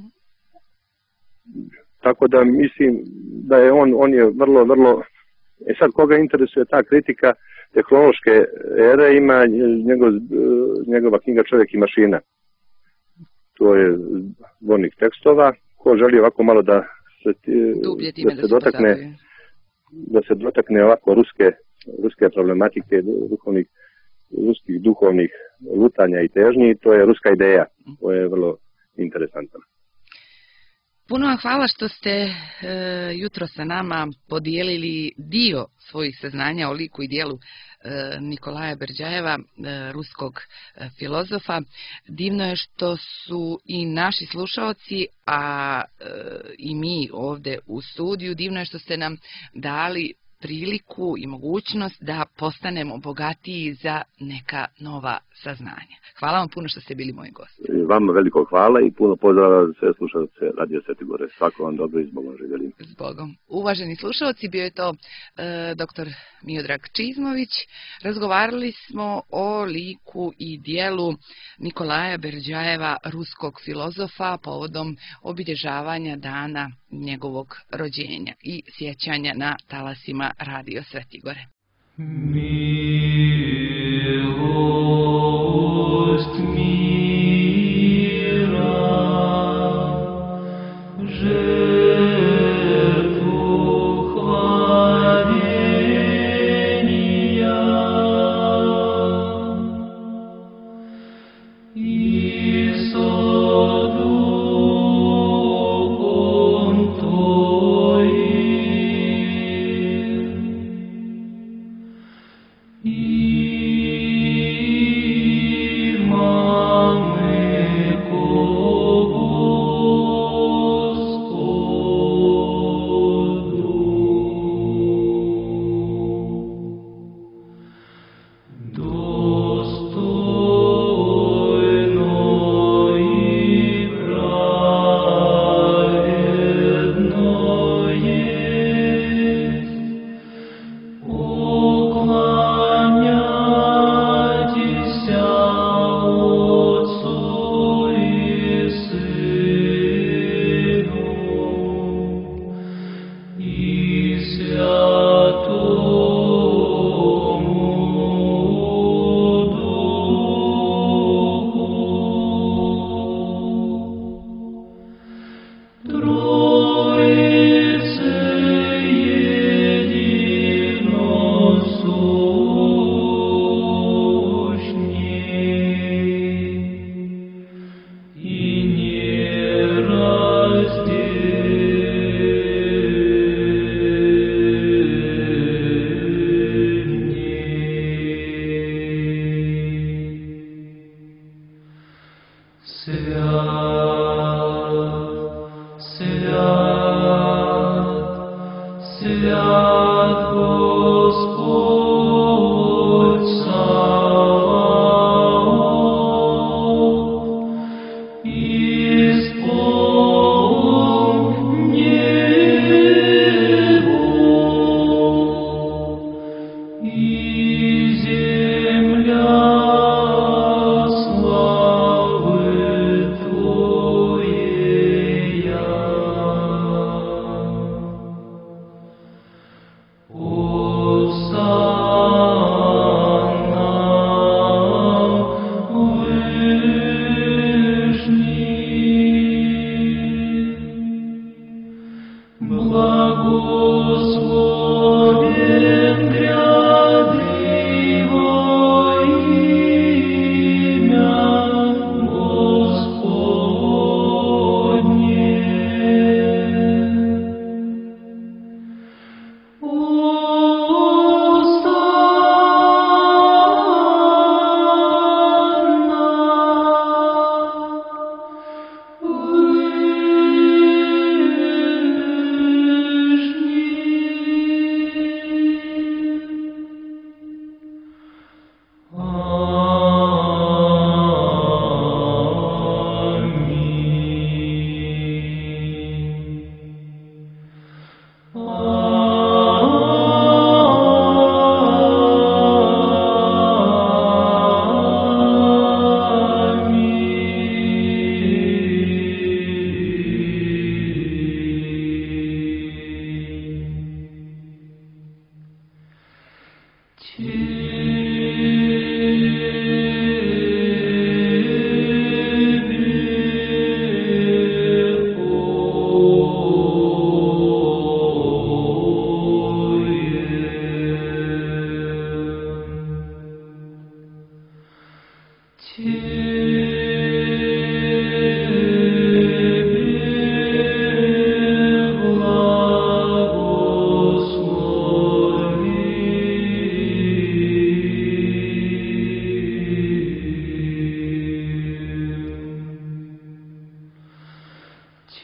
Tako da mislim da je on je vrlo, sad koga interesuje ta kritika tehnološke ere, ima njegova knjiga Čovjek i mašina. To je zbornik tekstova, ko želi ovako malo da se dotakne ovako ruske problematike, ruskih duhovnih lutanja i težnji, to je ruska ideja, to je vrlo interesantno. Puno vam hvala što ste jutro sa nama podijelili dio svojih saznanja o liku i dijelu Nikolaja Berđajeva, ruskog filozofa. Divno je što su i naši slušaoci, a i mi ovdje u studiju, divno je što ste nam dali priliku i mogućnost da postanemo bogatiji za neka nova saznanja. Hvala vam puno što ste bili moji gosti. Vama veliko hvala i puno pozdrava za sve slušalce Radio Sveti Gore. Svako vam dobro i zbogom želim. Zbogom. Uvaženi slušalci, bio je to dr. Miodrag Čizmović. Razgovarali smo o liku i dijelu Nikolaja Berđajeva, ruskog filozofa, povodom obilježavanja dana njegovog rođenja i sjećanja na talasima Radio Sveti Gore. Milost mira, žrtvu hvaljenja i sa duhom tvojim.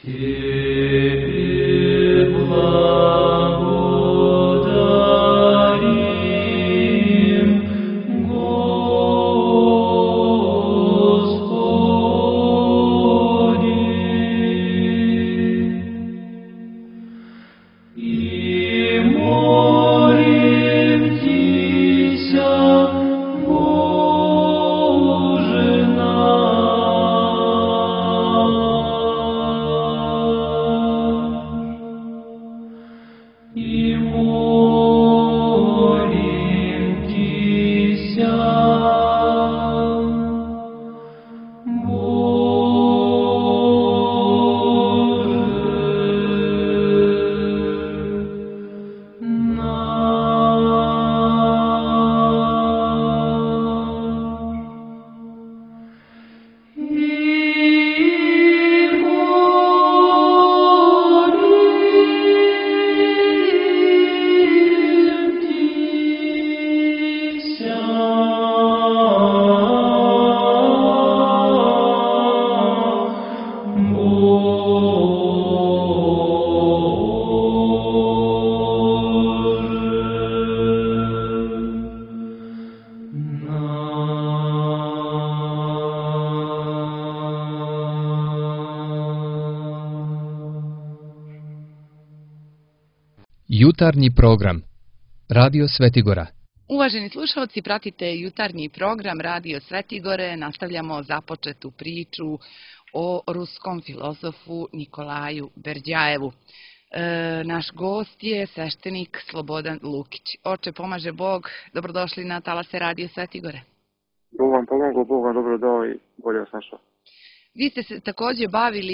Тебе благодарим, Господи, и молим Тися, Боже наш, и молим Тися, Jutarnji program Radio Svetigora. Uvaženi slušalci, pratite jutarnji program Radio Svetigore. Nastavljamo započetu priču o ruskom filozofu Nikolaju Berdjajevu. Naš gost je sveštenik Slobodan Lukić. Oče, pomaže Bog, dobrodošli na talase Radio Svetigore. Bog vam pomogao, Bog vam dobro dao i bolje vas našao. Vi ste se također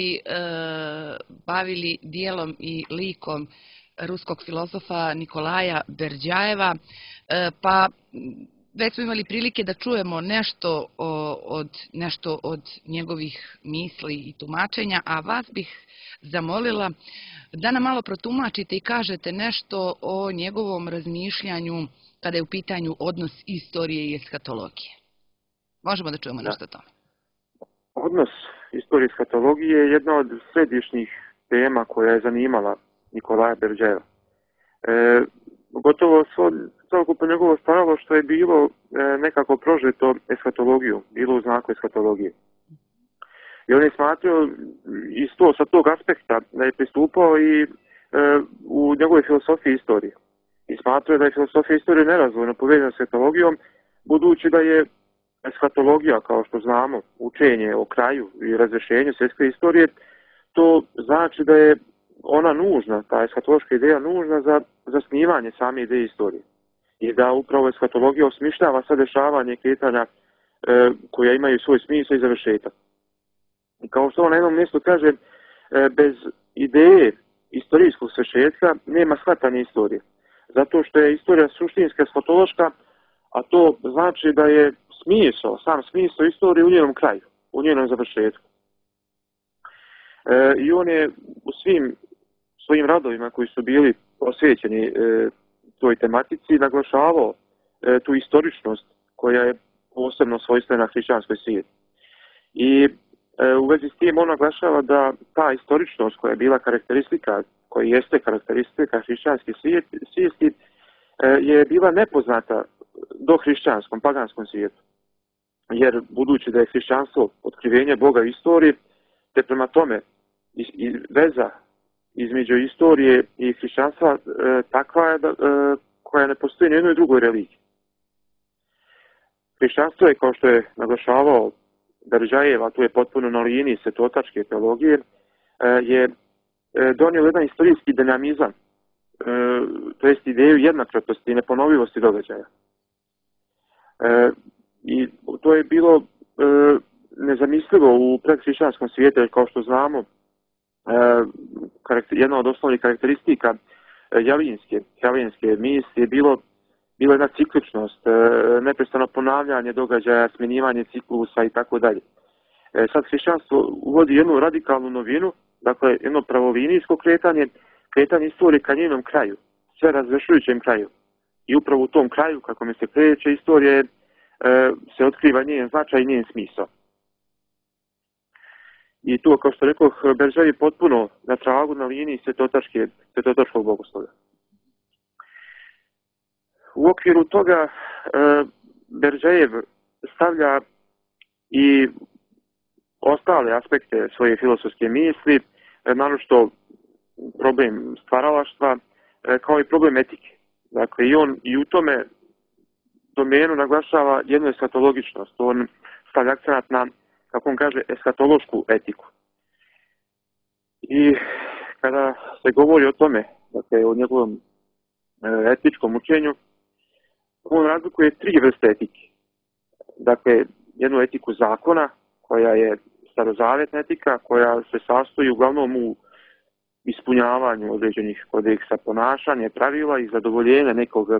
bavili dijelom i likom ruskog filozofa Nikolaja Berdjajeva, pa već smo imali prilike da čujemo nešto od njegovih misli i tumačenja, a vas bih zamolila da nam malo protumačite i kažete nešto o njegovom razmišljanju kada je u pitanju odnos istorije i eskatologije. Možemo da čujemo nešto o tome? Odnos istorije i eskatologije je jedna od središnjih tema koja je zanimala Nikolaja Berdjajeva. Gotovo celokupno njegovo stvaralaštvo je bilo nekako prožeto eskatologiju, bilo u znaku eskatologije. I on je smatrao isto sa tog aspekta da je pristupao i u njegove filosofije istorije. I smatrao da je filosofija istorije nerazvojno povezana s eskatologijom, budući da je eskatologija, kao što znamo, učenje o kraju i razrješenju svjetske istorije, to znači da je ona nužna, ta eskatološka ideja nužna za zasnivanje same ideje istorije. I da upravo eskatologija osmišljava sad dešavanje kretanja koja imaju svoj smisao i završetak. I kao što on na jednom mjestu kaže, bez ideje istorijskog svršetka nema shvatanja istorije. Zato što je istorija suštinska eskatološka, a to znači da je sam smisao istorije u njenom kraju, u njenom završetku. I on je u svim svojim radovima koji su bili posvećeni toj tematici naglašavao tu istoričnost koja je posebno svojstvena hrišćanskoj svijesti. I u vezi s tim on naglašava da ta istoričnost koja je bila karakteristika, koja jeste karakteristika hrišćanske svijesti, je bila nepoznata do hrišćanskom, paganskom svijetu. Jer budući da je hrišćanstvo otkrivenje Boga u istoriji, te prema tome i veza između istorije i hrišćanstva takva je koja ne postoji ni u jednoj drugoj religiji. Hrišćanstvo je, kao što je naglašavao Berdjajev, a tu je potpuno na liniji svetotačke teologije, je donio jedan istorijski dinamizam, to jest ideju jednakratnosti i neponovivosti događaja. I to je bilo nezamislivo u predhrišćanskom svijetu, jer kao što znamo, jedna od osnovnih karakteristika javinske misli je bila jedna cikličnost, neprestano ponavljanje događaja, smjenjivanje ciklusa i tako dalje. Sad hrišćanstvo uvodi jednu radikalnu novinu, dakle jedno pravolinijsko kretanje istorije ka njenom kraju, sve razrešujućem kraju. I upravo u tom kraju, kako mi se kreće istorije, se otkriva njen značaj i njen smisao. I tu, kao što rekoh, Beržej je potpuno na tragu, na liniji svetotačkog bogoslovlja. U okviru toga Beržejev stavlja i ostale aspekte svoje filozofske misli, naročito problem stvaralaštva, kao i problem etike. Dakle, i on i u tome domenu naglašava jednu eskatologičnost. On stavlja akcenat na, kako on kaže, eskatološku etiku. I kada se govori o tome, dakle, o njegovom etičkom učenju, on razlikuje 3 vrste etike. Dakle, jednu etiku zakona, koja je starozavjetna etika, koja se sastoji uglavnom u ispunjavanju određenih kodeksa ponašanja, pravila i zadovoljenja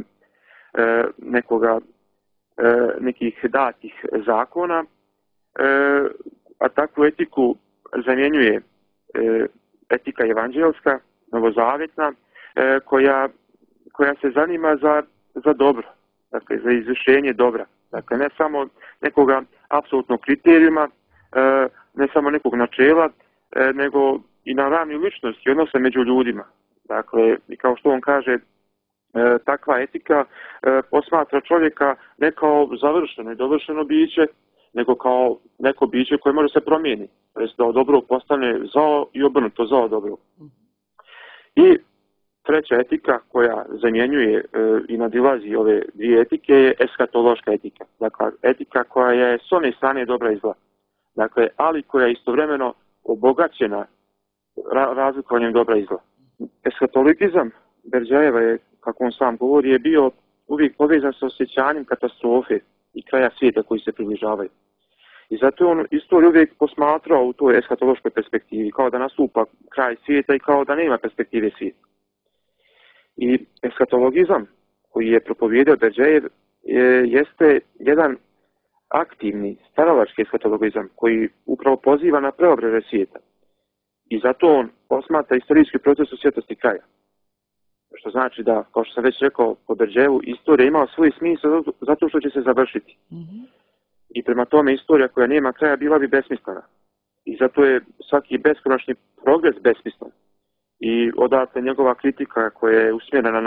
nekih datih zakona, a takvu etiku zamjenjuje etika evanđelska, novozavjetna, koja se zanima za dobro, dakle za izvršenje dobra. Dakle, ne samo nekoga apsolutnog kriterijuma, ne samo nekog načela, nego i na ravni ličnosti, odnose među ljudima. Dakle, i kao što on kaže, takva etika posmatra čovjeka ne kao završeno i dovršeno biće, nego kao neko biće koje može se promijeni. To jest da od dobrog postane zao i obrnuto zao dobro. I treća etika koja zamjenjuje i nadilazi ove 2 etike je eskatološka etika. Dakle, etika koja je s one strane dobra i zla. Dakle, ali koja je istovremeno obogaćena razlikovanjem dobra i zla. Eskatologizam Beržejeva je, kako on sam govori, je bio uvijek povezan sa osjećanjem katastrofe i kraja svijeta koji se približavaju. I zato on istoriju uvijek posmatrao u toj eskatološkoj perspektivi, kao da nastupa kraj svijeta i kao da nema perspektive svijeta. I eskatologizam koji je propovijedao Beržejev jeste jedan aktivni, stvaralački eskatologizam koji upravo poziva na preobrade svijeta. I zato on posmatra istorijski proces u svjetlosti kraja. Što znači da, kao što sam već rekao po Beržejevu, istorija ima svoj smisao zato što će se završiti. I prema tome istorija koja nema kraja bila bi besmislena. I zato je svaki beskonačni progres besmislen. I odatle njegova kritika koja je usmjerena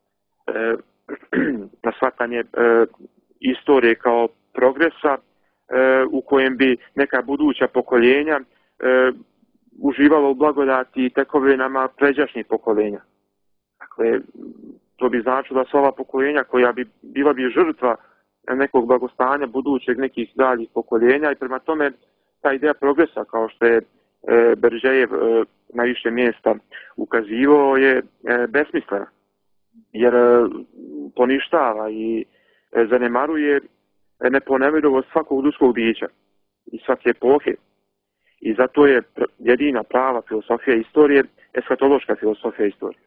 na shvatanje istorije kao progresa u kojem bi neka buduća pokoljenja uživala u blagodati i tekovinama pređašnjih pokoljenja. Dakle, to bi značilo da su ova pokoljenja koja bi bila žrtva nekog blagostanja budućeg nekih daljih pokoljenja i prema tome ta ideja progresa, kao što je Beržejev na više mjesta ukazivao, je besmislena, jer poništava i zanemaruje neponemirivost svakog ljudskog bića i svake epohe. I zato je jedina prava filosofija istorije eskatološka filosofija istorije.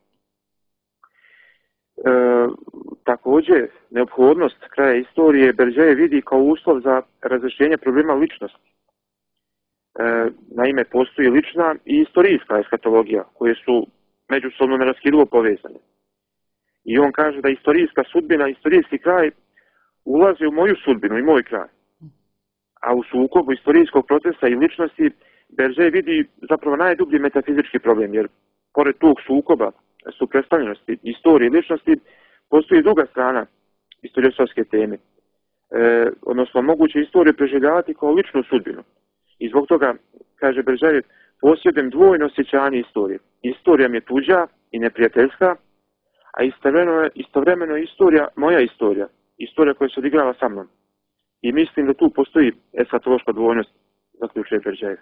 Također, neophodnost kraja istorije Beržejev vidi kao uslov za razrješenje problema ličnosti. Naime, postoji lična i istorijska eskatologija, koje su međusobno neraskidivo povezane. I on kaže da istorijska sudbina, istorijski kraj ulaze u moju sudbinu i moj kraj. A u sukobu istorijskog procesa i ličnosti Beržejev vidi zapravo najdublji metafizički problem, jer pored tog sukoba, suprotstavljenosti istorije i ličnosti, postoji druga strana istoriosofske teme. Odnosno, moguće istoriju preživljavati kao ličnu sudbinu. I zbog toga, kaže Beržejev, posjedujem dvojno osjećanje istorije. Istorija mi je tuđa i neprijateljska, a istovremeno istorija, moja istorija, istorija koja se odigrava sa mnom. I mislim da tu postoji eskatološka dvojnost, zaključuje Beržejev.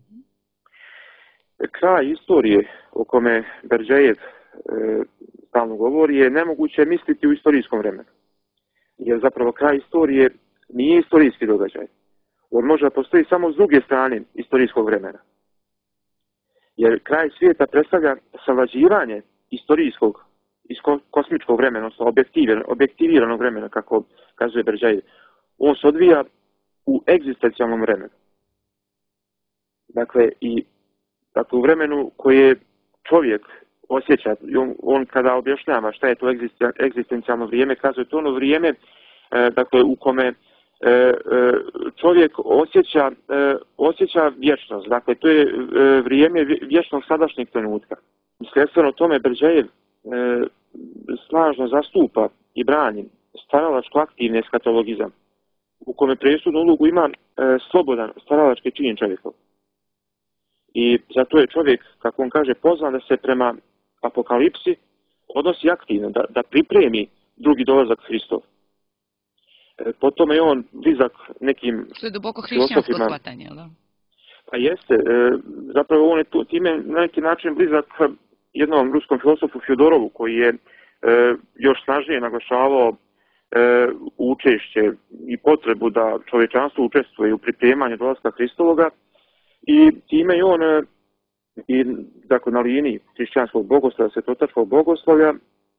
Kraj istorije o kome Beržejev stalno govori je nemoguće misliti u istorijskom vremenu. Jer zapravo kraj istorije nije istorijski događaj. On može postoji samo s druge strane istorijskog vremena. Jer kraj svijeta predstavlja savlađivanje istorijskog iz kosmičkog vremena, odnosno objektiviranog vremena, kako kazuje Beržejev. On se odvija u egzistencijalnom vremenu. Dakle, u vremenu koje čovjek osjeća, on kada objašnjava šta je to egzistencijalno vrijeme, kazuje to ono vrijeme u kome čovjek osjeća vječnost. Dakle, to je vrijeme vječnog sadašnjeg trenutka. Slijedstveno tome Berđejev snažno zastupa i brani stvaralačko aktivni eskatologizam, u kome presudnu ulogu ima slobodan stvaralački čin čovjekov. I zato je čovjek, kako on kaže, pozvan da se prema apokalipsi odnosi aktivno, da pripremi drugi dolazak Hristov. Potom je on blizak nekim... Što je duboko hrišćansko shvatanje, da? Pa jeste. Zapravo on je time na neki način blizak jednom ruskom filosofu Fjodorovu, koji je još snažnije naglašavao učešće i potrebu da čovječanstvo učestvuje u pripremanju dolaska Hristovoga, i time je on i dakle, na liniji hrišćanskog bogoslovlja, svetotačkog bogoslovlja.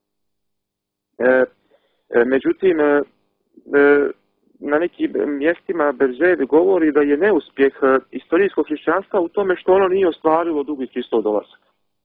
Međutim, na nekim mjestima Berđejev govori da je neuspjeh istorijskog hrišćanstva u tome što ono nije ostvarilo drugi Hristov dolazak.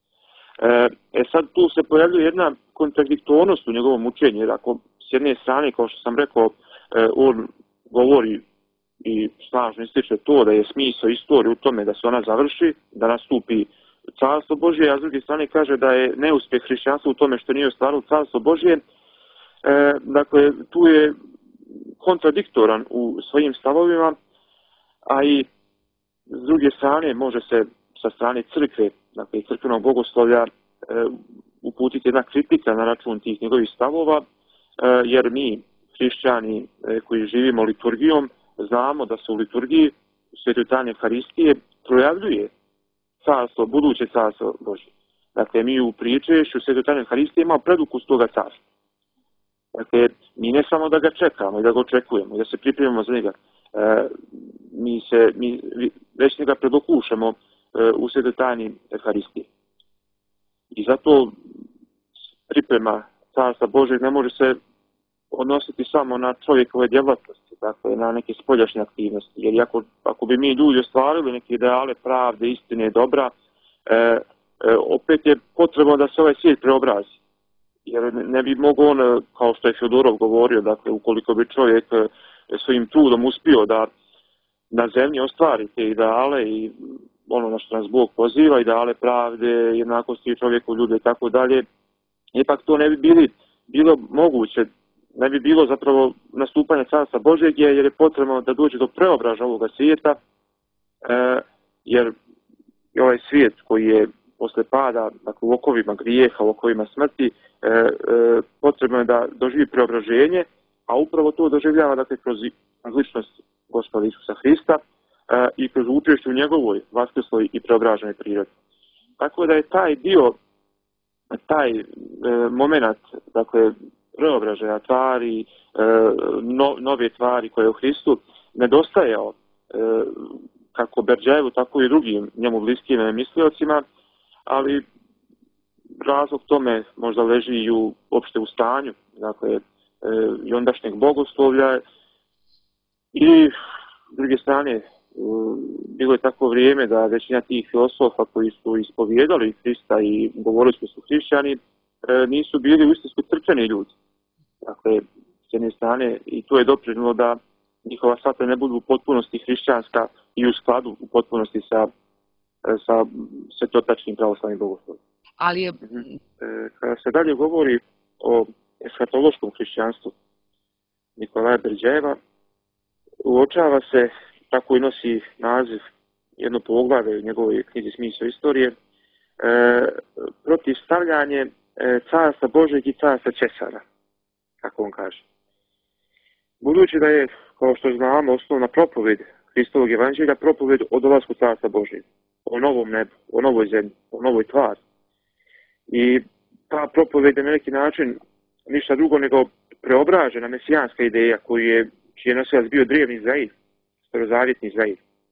Sad tu se pojavljuje jedna kontradiktornost u njegovom učenju, jer ako s jedne strane, kao što sam rekao, on govori i snažno ističe to da je smisao istorije u tome da se ona završi, da nastupi carstvo Božje, a s druge strane kaže da je neuspjeh hrišćanstva u tome što nije ostvarilo carstvo Božje. Dakle, tu je kontradiktoran u svojim stavovima, a i s druge strane može se sa strane crkve, dakle crkvenog bogoslovlja, uputiti jedna kritika na račun tih njegovih stavova, jer mi, hrišćani koji živimo liturgijom, znamo da se u liturgiji Svetoj tajni Euharistije projavljuje carstvo, buduće carstvo Božje. Dakle, mi u pričešću Svetoj tajni Euharistije imamo predukus toga carstva. Dakle, mi ne samo da ga čekamo i da ga očekujemo i da se pripremimo za njega, mi već njega predokušamo u Svetoj tajni Euharistije. I zato priprema carstva Božjeg ne može se odnositi samo na čovjekove djelatnosti, dakle na neke spoljašnje aktivnosti. Jer ako bi mi ljudi ostvarili neke ideale pravde, istine, dobra, opet je potrebno da se ovaj svijet preobrazi. Jer ne bi mogao on, kao što je Fjodorov govorio, dakle ukoliko bi čovjek svojim trudom uspio da na zemlji ostvari te ideale i ono na što nas Bog poziva, ideale pravde, jednakosti čovjeku, ljude i tako dalje, ipak to ne bi bilo moguće, ne bi bilo zapravo nastupanje carstva Božjeg, jer je potrebno da dođe do preobražaja ovoga svijeta, jer ovaj svijet koji je posle pada, dakle u okovima grijeha, u okovima smrti, potrebno je da doživi preobraženje, a upravo to doživljava dakle, kroz ličnost Gospoda Isusa Hrista i kroz učešće u njegovoj vaskrsloj i preobraženoj prirodi. Tako da je taj dio, taj moment, dakle, preobražaja tvari, nove tvari koje je u Hristu nedostajao kako Berđejevu, tako i drugim njemu bliskim misliocima, ali razlog tome možda leži i uopšte u stanju, dakle, i ondašnjeg bogoslovlja. I s druge strane, bilo je tako vrijeme da većina tih filosofa koji su ispovijedali Hrista i govorili su hrišćani, nisu bili uistinski crkveni ljudi. Dakle, s jedne strane, i to je doprinjelo da njihova shvatanja ne budu u potpunosti hrišćanska i u skladu u potpunosti sa svetotačnim pravoslavnim bogoslovjem. Ali je... Kada se dalje govori o eskatološkom hrišćanstvu Nikolaja Berđejeva, uočava se, tako i nosi naziv jedno poglavlje u njegovoj knjizi Smisao istorije, protivstavljanje carstva Božjeg i carstva Česara, kako on kaže. Budući da je, kao što znamo, osnovna propoved Hristovog evanđelja, propoved o dolasku carstva Božjeg, o novom nebu, o novoj zemlji, o novoj tvari. I ta propoved je na neki način ništa drugo nego preobražena mesijanska ideja čiji je nosilac bio drevni Izrail, starozavjetni Izrail.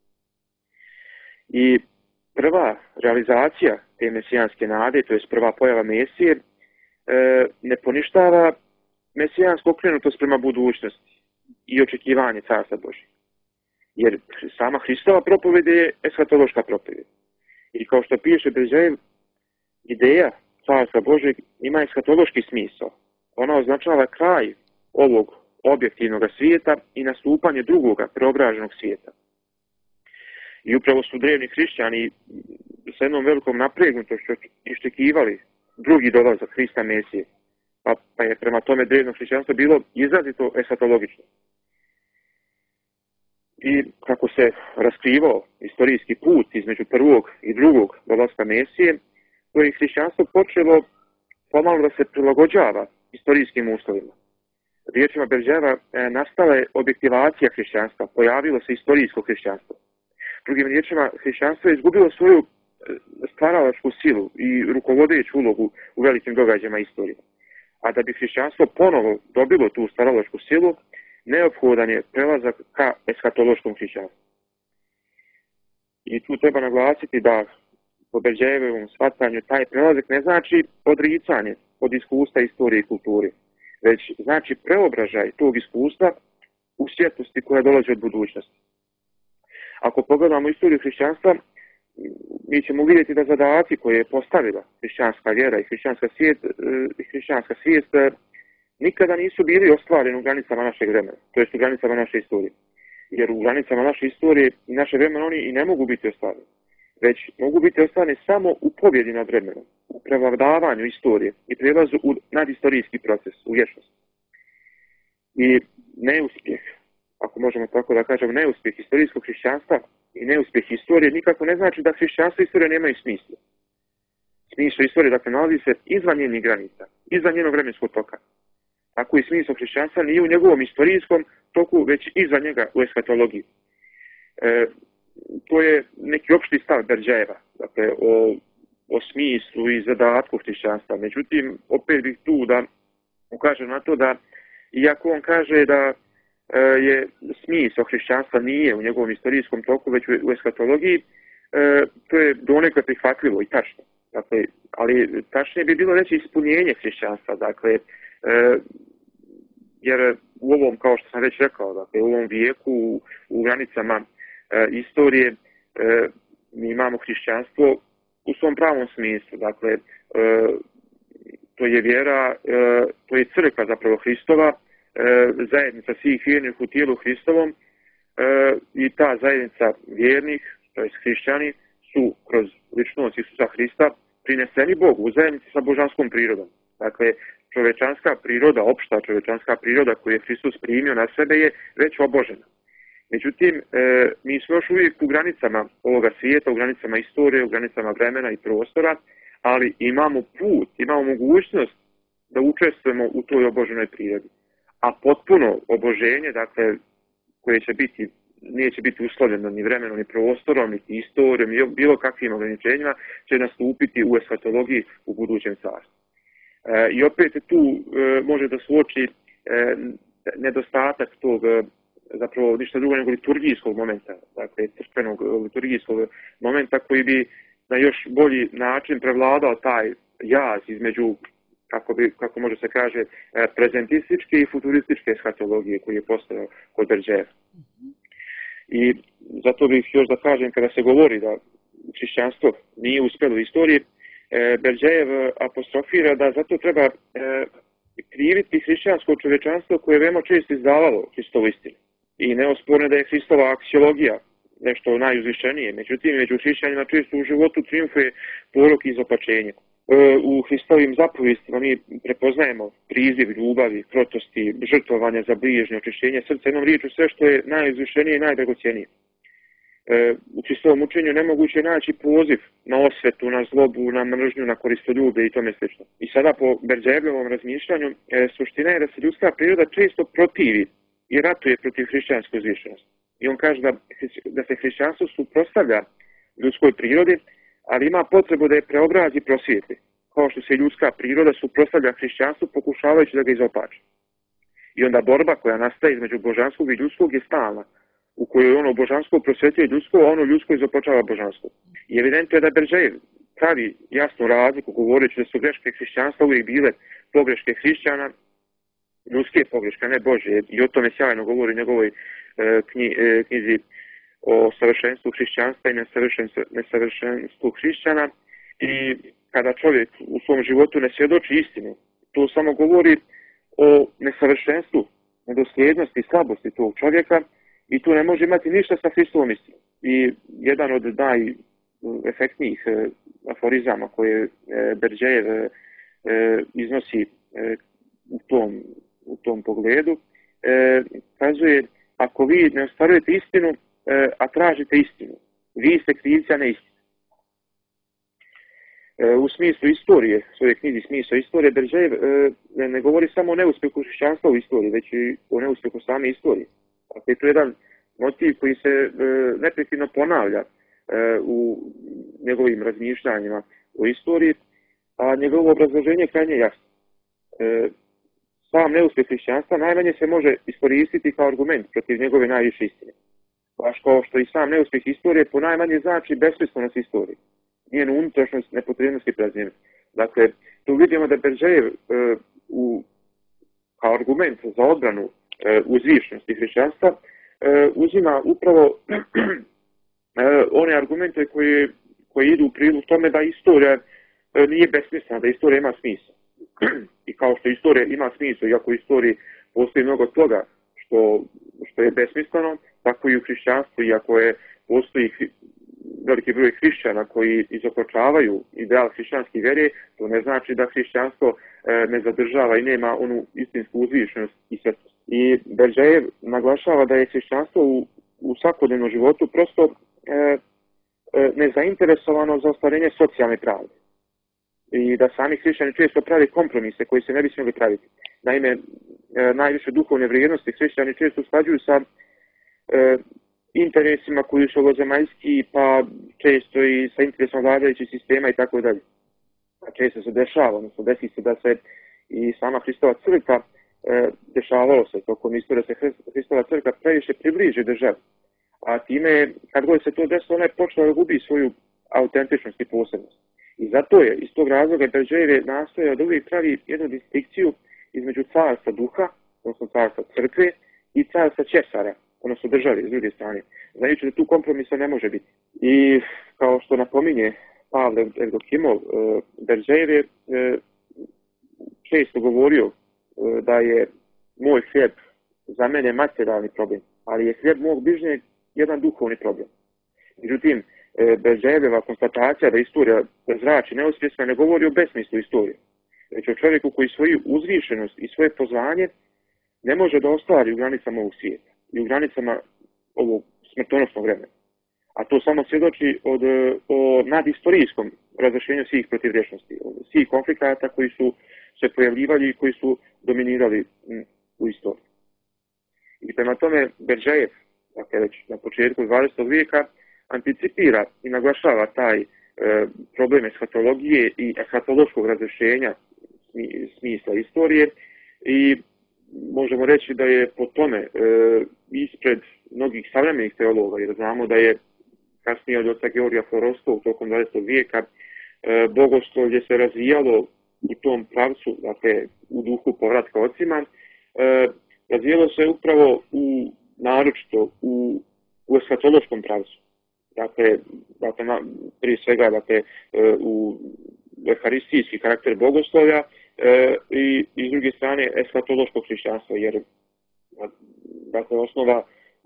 I prva realizacija te mesijanske nade, to je prva pojava Mesije, ne poništava mesijansku okrenutost prema budućnosti i očekivanje carstva Božjeg. Jer sama Hristova propoved je eskatološka propoved. I kao što piše Berđejev, ideja carstva Božjeg ima eskatološki smisao. Ona označava kraj objektivnog svijeta i nastupanje drugoga preobraženog svijeta. I upravo su drevni hrišćani sa jednom velikom napregnutošću iščekivali drugi dolazak Hrista Mesije, pa je prema tome drevno hrišćanstvo bilo izrazito esatologično. I kako se raskrivao istorijski put između prvog i drugog dolaska Mesije, to je hrišćanstvo počelo pomalo da se prilagođava istorijskim uslovima. Riječima Berdjajeva nastala je objektivacija hrišćanstva, pojavilo se istorijsko hrišćanstvo. Drugim riječima, hrišćanstvo je izgubilo svoju stvaralačku silu i rukovodeću ulogu u velikim događajima istorije. A da bi hrišćanstvo ponovo dobilo tu stvaralačku silu, neophodan je prelazak ka eskatološkom hrišćanstvu. I tu treba naglasiti da po Berdjajevom shvatanju taj prelazak ne znači odricanje od iskustva istorije i kulture, već znači preobražaj tog iskustva u svjetlosti koja dolazi od budućnosti. Ako pogledamo istoriju hrišćanstva, mi ćemo vidjeti da zadaci koje je postavila hrišćanska vjera i hrišćanska svijest nikada nisu bili ostvareni u granicama našeg vremena, to jest u granicama naše istorije. Jer u granicama naše istorije i naše vremena oni i ne mogu biti ostvareni, već mogu biti ostvareni samo u pobjedi nad vremenom, u prevladavanju istorije i prelazu u nadistorijski proces, u vječnost. I neuspjeh, ako možemo tako da kažem, neuspjeh istorijskog hrišćanstva i neuspjeh historije nikako ne znači da hrišćanstvo i istorija nemaju smisla. Smisao istorije, dakle, nalazi se izvan njenih granica, izvan njenog vremenskog toka. Tako i smisao hrišćanstva nije u njegovom istorijskom toku, već izvan njega u eskatologiji. To je neki opšti stav Berdjajeva, dakle, o smislu i zadatku hrišćanstva. Međutim, opet bih tu da ukažem na to da, iako on kaže da je smisao hrišćanstva nije u njegovom istorijskom toku, već u eskatologiji, to je donekle prihvatljivo i tačno. Dakle, ali tačnije bi bilo reći ispunjenje hrišćanstva, dakle, jer u ovom, kao što sam već rekao, dakle, u ovom vijeku, u granicama istorije, mi imamo hrišćanstvo u svom pravom smislu, dakle, to je vjera, to je crkva zapravo Hristova, zajednica svih vjernih u tijelu Hristovom, i ta zajednica vjernih, to je hrišćani, su kroz ličnost Isusa Hrista prineseni Bogu u zajednici sa božanskom prirodom. Dakle, čovečanska priroda, opšta čovečanska priroda koju je Hristos primio na sebe je već obožena. Međutim, mi smo još uvijek u granicama ovoga svijeta, u granicama istorije, u granicama vremena i prostora, ali imamo put, imamo mogućnost da učestvujemo u toj oboženoj prirodi. A potpuno oboženje, dakle, koje će biti, neće biti uslovljeno ni vremenom, ni prostorom, ni istorijom, ni bilo kakvim ograničenjima, će nastupiti u eskatologiji u budućem carstvu. I opet tu može da suoči nedostatak tog, zapravo ništa drugo nego liturgijskog momenta, dakle crkvenog liturgijskog momenta koji bi na još bolji način prevladao taj jaz između, kako može se kaže, prezentističke i futurističke eskatologije koji je postojao kod Berdjajeva. I zato bih još da kažem, kada se govori da hrišćanstvo nije uspjelo u istoriji, Berdjajev apostrofira da zato treba kriviti hrišćansko čovečanstvo koje je veoma često izdavalo Hristovu istinu. I neosporno da je Hristova aksiologija nešto najuzvišenije. Međutim, među hrišćanima često u životu triumfuje porok i izopačenje. U Hristovim zapovjestima mi prepoznajemo priziv ljubavi, krotosti, žrtvovanja za bližnje, očišćenje srca, jednom riječju sve što je najuzvišenije i najdragocjenije. U Hristovom učenju nemoguće je naći poziv na osvetu, na zlobu, na mržnju, na koristoljublje i tome slično. I sada po Berdjajevom razmišljanju suština je da se ljudska priroda često protivi i ratuje protiv hrišćanske uzvišenosti. I on kaže da se hrišćanstvo suprotstavlja ljudskoj prirodi, ali ima potrebu da je preobrazi i prosvijetli, kao što se ljudska priroda suprotstavlja hrišćanstvu pokušavajući da ga izopači. I onda borba koja nastaje između božanskog i ljudskog je stalna, u kojoj ono božansko prosvjetljuje ljudsko, a ono ljudsko izopačava božansko. I evidentno je da Berdjajev pravi jasnu razliku govoreći da su greške hrišćanstva uvijek bile pogreške hrišćana, ljudske pogreške, ne Božje. I o tome sjajno govori u njegovoj knjizi o savršenstvu hrišćanstva i nesavršenstvu hrišćana. I kada čovjek u svom životu ne svjedoči istinu, to samo govori o nesavršenstvu nedosljednosti i slabosti tog čovjeka i tu ne može imati ništa sa Hristovom istinom. I jedan od najefektnijih aforizama koje Berdjajev iznosi u tom pogledu, kazuje: ako vi ne ostvarujete istinu, a tražite istinu, vi ste krivci, a ne istinu. U smislu istorije, svoje knjizi Smisao istorije, Berdjajev ne govori samo o neuspjehu hrišćanstva u istoriji, već i o neuspjehu same istorije. Dakle, to je jedan motiv koji se neprekidno ponavlja u njegovim razmišljanjima o istoriji, a njegovo obrazloženje je krajnje jasno. Sam neuspjeh hrišćanstva najmanje se može iskoristiti kao argument protiv njegove najviše istine. Baš kao što i sam neuspjeh istorije ponajmanje znači besmislenost istorije, njenu unutrašnjost, nepotrebnost i prazninu. Dakle, tu vidimo da Berdjajev kao argument za odbranu uzvišenosti hrišćanstva uzima upravo one argumente koji idu u prilog tome da istorija nije besmislena, da istorija ima smisla. I kao što istorija ima smisla, iako u istoriji postoji mnogo toga što je besmisleno, tako i u hrišćanstvu, iako postoji veliki broj hrišćana koji izopačavaju ideal hrišćanske vjere, to ne znači da hrišćanstvo ne zadržava i nema onu istinsku uzvišenost i svetost. I Berdjajev naglašava da je hrišćanstvo u svakodnevnom životu prosto nezainteresovano za ostvarenje socijalne pravde. I da sami hrišćani često pravi kompromise koji se ne bi smjeli praviti. Naime, najviše duhovne vrijednosti hrišćani često usklađuju sa interesima koji su ovozemaljski, pa često i sa interesom vladajućih sistema i tako dalje. A često se dešava, odnosno desi se da se i sama Hristova crkva dešavalo se tokom istorije se Hristova crkva previše približi državi. A time, kad god se to desilo, ona je počela da gubi svoju autentičnost i posebnost. I zato je, iz tog razloga, Berdjajev nastojao da uvijek pravi jednu distinkciju između carstva duha, odnosno carstva crkve, i carstva Cesara, odnosno države, s druge strane. Znajući da tu kompromisa ne može biti. I kao što napominje Pavle Evdokimov, Berdjajev je često govorio da je moj hljeb za mene materijalni problem, ali je hljeb mog bližnjeg jedan duhovni problem. Međutim, Berdjajevova konstatacija da istorija zrači neuspjesna ne govori o besmislu istorije, već o čovjeku koji svoju uzvišenost i svoje pozvanje ne može da ostvari u granicama ovog svijeta i u granicama ovog smrtonosnog vremena. A to samo svjedoči o nadistorijskom razrješenju svih protivrječnosti, svih konflikata koji su se pojavljivali i koji su dominirali u istoriji. I prema tome Berdjajev, dakle već na početku 20. vijeka, anticipira i naglašava taj problem eshatologije i eshatološkog razrješenja smisla istorije i možemo reći da je po tome ispred mnogih savremenih teologa, jer znamo da je kasnije od oca Georgija Florovskog tokom 20. vijeka bogoslovlje se razvijalo u tom pravcu, dakle u duhu povratka ocima, razvijalo se upravo naročito u eshatološkom pravcu. Dakle, prije svega u euharistijski karakter bogoslovlja i s druge strane eshatološkog hrišćanstva, jer osnova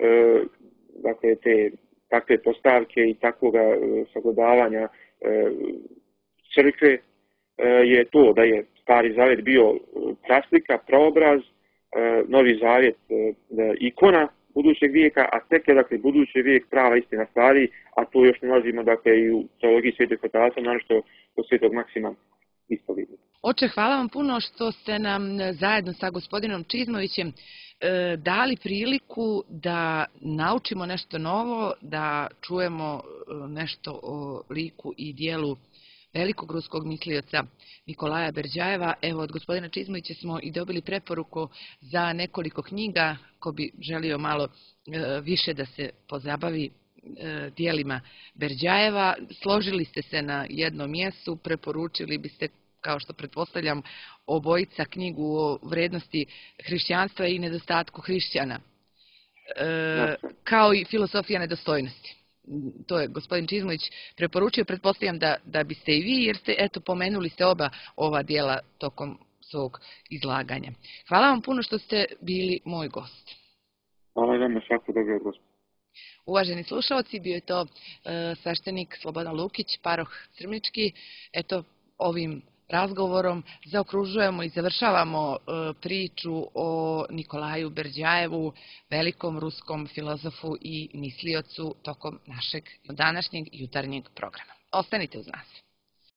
te takve postavke i takvoga sagledavanja crkve je to da je Stari zavjet bio praslika, praobraz, Novi zavjet ikona budućeg vijeka, a tek je budući vijek prava istina stvari, a to još nalazimo i u teologiji Svetog Otaca, naročito kod Svetog Maksima ispovjednika. Oče, hvala vam puno što ste nam zajedno sa gospodinom Čizmovićem dali priliku da naučimo nešto novo, da čujemo nešto o liku i dijelu velikog ruskog mislioca Nikolaja Berdjajeva. Evo, od gospodina Čizmovića smo i dobili preporuku za nekoliko knjiga, ko bi želio malo više da se pozabavi dijelima Berdjajeva. Složili ste se na jednom mjestu, preporučili biste, kao što pretpostavljam, obojica knjigu o vrednosti hrišćanstva i nedostatku hrišćana, kao i filosofija nedostojnosti. To je gospodin Čizmović preporučio, pretpostavljam da biste i vi, jer ste, pomenuli ste ova dijela tokom svog izlaganja. Hvala vam puno što ste bili moj gost. Hvala i vama, svako dobro, gospod. Uvaženi slušalci, bio je to sveštenik Slobodan Lukić, paroh Crnički. Eto, ovim razgovorom zaokružujemo i završavamo priču o Nikolaju Berdjajevu, velikom ruskom filozofu i misliocu tokom našeg današnjeg jutarnjeg programa. Ostanite uz nas.